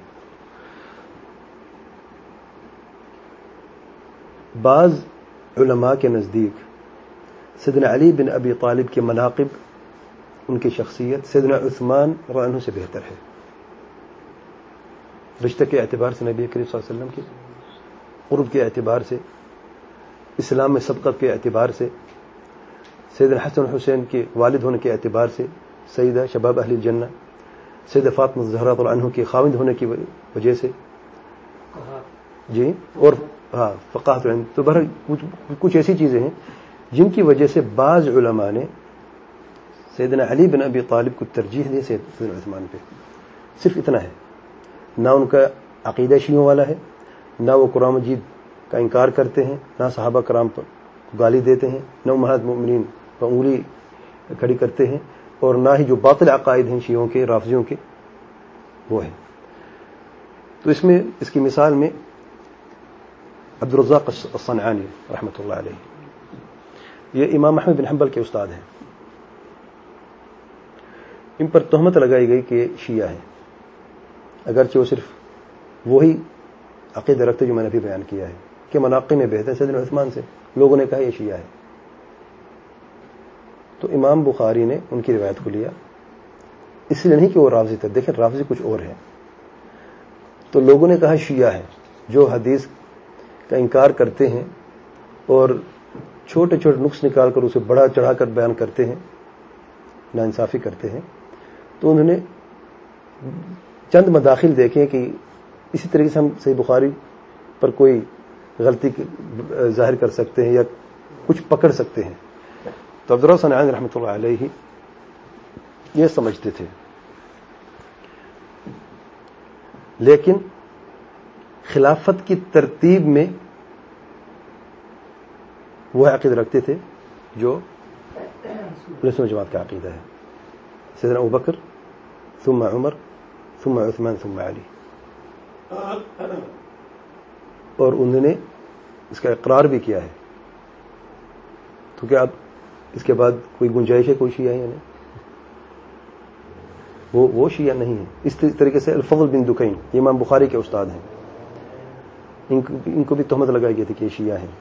بعض علماء کے نزدیک سیدنا علی بن ابی طالب کے مناقب، ان کی شخصیت سیدنا عثمان رضی اللہ عنہ سے بہتر ہے. رشتہ کے اعتبار سے نبی کریم صلی اللہ علیہ وسلم کے، قرب کے اعتبار سے، اسلام میں سبقت کے اعتبار سے، سیدنا حسن حسین کے والد ہونے کے اعتبار سے، سیدہ شباب اہل الجنہ سیدہ فاطمہ الزہرا رضی اللہ عنہ کی خاوند ہونے کی وجہ سے، جی، اور ہاں فقاہت العلم. تو بہر کچھ ایسی چیزیں ہیں جن کی وجہ سے بعض علماء نے سیدنا علی بن ابی طالب کو ترجیح دی سیدنا عثمان پہ. صرف اتنا ہے، نہ ان کا عقیدہ شیعوں والا ہے، نہ وہ قرآن مجید کا انکار کرتے ہیں، نہ صحابہ کرام پر گالی دیتے ہیں، نہ امہات المؤمنین پر انگلی کھڑی کرتے ہیں، اور نہ ہی جو باطل عقائد ہیں شیعوں کے، رافضیوں کے، وہ ہیں. تو اس میں اس کی مثال میں عبد الرزاق الصنعانی رحمۃ اللہ علیہ، یہ امام احمد بن حنبل کے استاد ہیں. ان پر تہمت لگائی گئی کہ شیعہ ہیں، اگرچہ وہ صرف وہی عقیدہ رکھتے جو میں نے ابھی بیان کیا ہے کہ مناقب میں بہتر سیدنا عثمان سے. لوگوں نے کہا یہ شیعہ ہے. تو امام بخاری نے ان کی روایت کو لیا، اس لیے نہیں کہ وہ رافضی تھے، دیکھیں رافضی کچھ اور ہیں. تو لوگوں نے کہا شیعہ ہے جو حدیث کا انکار کرتے ہیں اور چھوٹے چھوٹے نقص نکال کر اسے بڑا چڑھا کر بیان کرتے ہیں، ناانصافی کرتے ہیں. تو انہوں نے چند مداخل دیکھے کہ اسی طریقے سے ہم صحیح بخاری پر کوئی غلطی ظاہر کر سکتے ہیں یا کچھ پکڑ سکتے ہیں. تو عبدالرحمن صنعانی رحمۃ اللہ علیہ یہ سمجھتے تھے، لیکن خلافت کی ترتیب میں وہ عقیدہ رکھتے تھے جو سنت جماعت کا عقیدہ ہے. سیدنا ابوبکر ثم عمر ثم عثمان ثم علی، اور انہوں نے اس کا اقرار بھی کیا ہے. تو کیا اب اس کے بعد کوئی گنجائش ہے کوئی شیعہ ہے یا نہیں؟ وہ وہ شیعہ نہیں ہے. اس طریقے سے الفضل بن دکین یہ امام بخاری کے استاد ہیں، ان کو بھی تہمت لگائی گئی تھی کہ یہ شیعہ ہیں.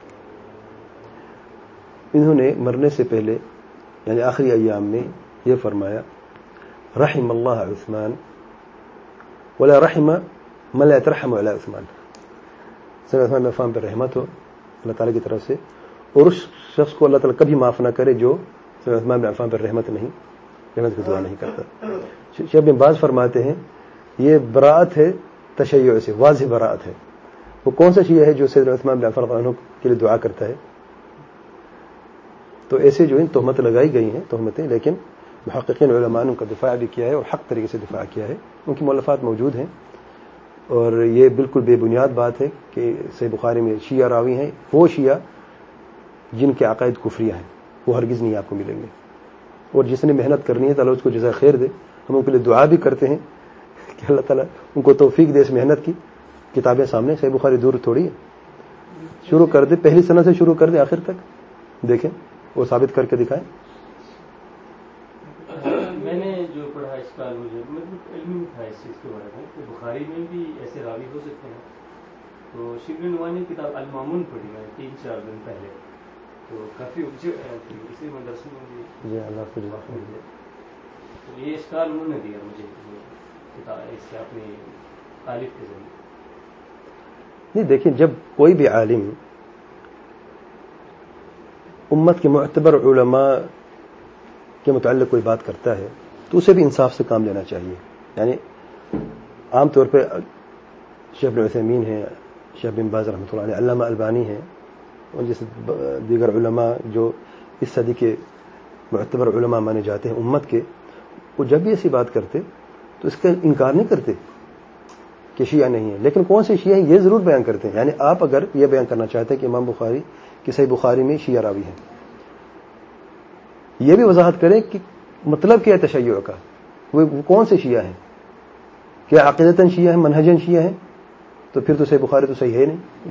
انہوں نے مرنے سے پہلے یعنی آخری ایام میں یہ فرمایا رحم اللہ عثمان ولا رحم من لا يترحم على عثمان. سیدنا عثمان بن عفان پر رحمت ہو اللہ تعالیٰ کی طرف سے، اور اس شخص کو اللہ تعالیٰ کبھی معاف نہ کرے جو سیدنا عثمان بن عفان پر رحمت نہیں رحمت کی دعا نہیں کرتا. شیخ بن باز فرماتے ہیں یہ براءت ہے تشیع سے، واضح براءت ہے. وہ کون سا شیعہ ہے جو سیدنا عثمان بن عفان رضی اللہ عنہ کے لیے دعا کرتا ہے؟ تو ایسے جو ان تہمت لگائی گئی ہیں تہمتیں، لیکن محققین علماء نے ان کا دفاع بھی کیا ہے اور حق طریقے سے دفاع کیا ہے. ان کی مؤلفات موجود ہیں، اور یہ بالکل بے بنیاد بات ہے کہ صحیح بخاری میں شیعہ راوی ہیں. وہ شیعہ جن کے عقائد کفریہ ہیں وہ ہرگز نہیں آپ کو ملیں گے. اور جس نے محنت کرنی ہے تعالیٰ اس کو جزائے خیر دے. ہم ان کے لیے دعا بھی کرتے ہیں کہ اللہ تعالیٰ ان کو توفیق دے اس محنت کی. کتابیں سامنے، صحیح بخاری دور تھوڑی ہے. شروع کر دے، پہلی سنت سے شروع کر دے آخر تک دیکھیں، وہ ثابت کر کے دکھائیں. میں نے جو پڑھا اس کا مجھے مطلب علم میں تھا اس چیز کے بارے میں کہ بخاری میں بھی ایسے راوی ہو سکتے ہیں. تو شبلی نعمانی کتاب المامون پڑھی میں تین چار دن پہلے، تو کافی اپجے اسی مدرسے میں جی اللہ کو جزاک خیر. تو یہ اشکال انہوں نے دیا مجھے کتاب اس سے اپنی تالیف کے ذریعے. نہیں دیکھیں، جب کوئی بھی عالم امت کے معتبر علماء کے متعلق کوئی بات کرتا ہے تو اسے بھی انصاف سے کام لینا چاہیے. یعنی عام طور پہ شیخ ابن عثیمین ہیں، شیخ بن باز رحمۃ اللہ علیہ، علامہ البانی ہیں، اور جیسے دیگر علماء جو اس صدی کے معتبر علماء مانے جاتے ہیں امت کے، وہ جب بھی ایسی بات کرتے تو اس کا انکار نہیں کرتے کہ شیعہ نہیں ہے. لیکن کون سے شیعہ ہیں یہ ضرور بیان کرتے ہیں. یعنی آپ اگر یہ بیان کرنا چاہتے ہیں کہ امام بخاری کہ صحیح بخاری میں شیعہ راوی ہیں، یہ بھی وضاحت کریں کہ مطلب کیا ہے تشیع کا، وہ کون سے شیعہ ہیں، کیا عقیدتاً شیعہ ہیں، منہجاً شیعہ ہیں. تو پھر تو صحیح بخاری تو صحیح ہے نہیں،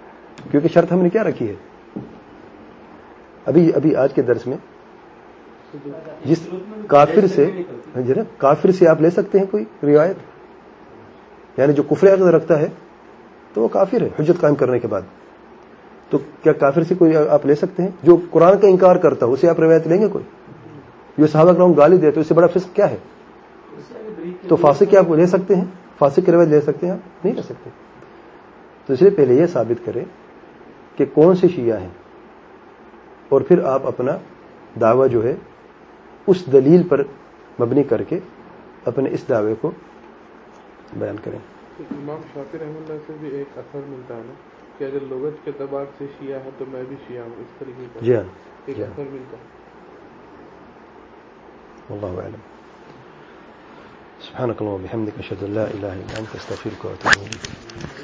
کیونکہ شرط ہم نے کیا رکھی ہے. ابھی ابھی آج کے درس میں جس کافر سے جی نا کافر سے آپ لے سکتے ہیں کوئی روایت, یعنی جو کفر عقیدہ رکھتا ہے تو وہ کافر ہے حجت قائم کرنے کے بعد. تو کیا کافر سے کوئی آپ لے سکتے ہیں؟ جو قرآن کا انکار کرتا ہے اسے آپ روایت لیں گے کوئی؟ جو صحابہ کرام گالی دیتے اس سے بڑا فسق کیا ہے؟ تو فاسق کیا آپ لے سکتے ہیں؟ فاسق کی روایت لے سکتے ہیں آپ؟ نہیں لے سکتے. تو اس لیے پہلے یہ ثابت کریں کہ کون سے شیعہ ہیں, اور پھر آپ اپنا دعویٰ جو ہے اس دلیل پر مبنی کر کے اپنے اس دعوے کو بیان کریں. امام شافعی رحمۃ اللہ سے بھی ایک اثر ملتا ہے نا کہ اگر لغت کے اعتبار سے شیعہ ہے تو میں بھی شیعہ ہوں, اس طریقے کا جی ہاں ایک اثر ملتا ہے. واللہ اعلم. سبحانك اللهم وبحمدك اشهد ان لا اله الا انت استغفرك واتوب اليك.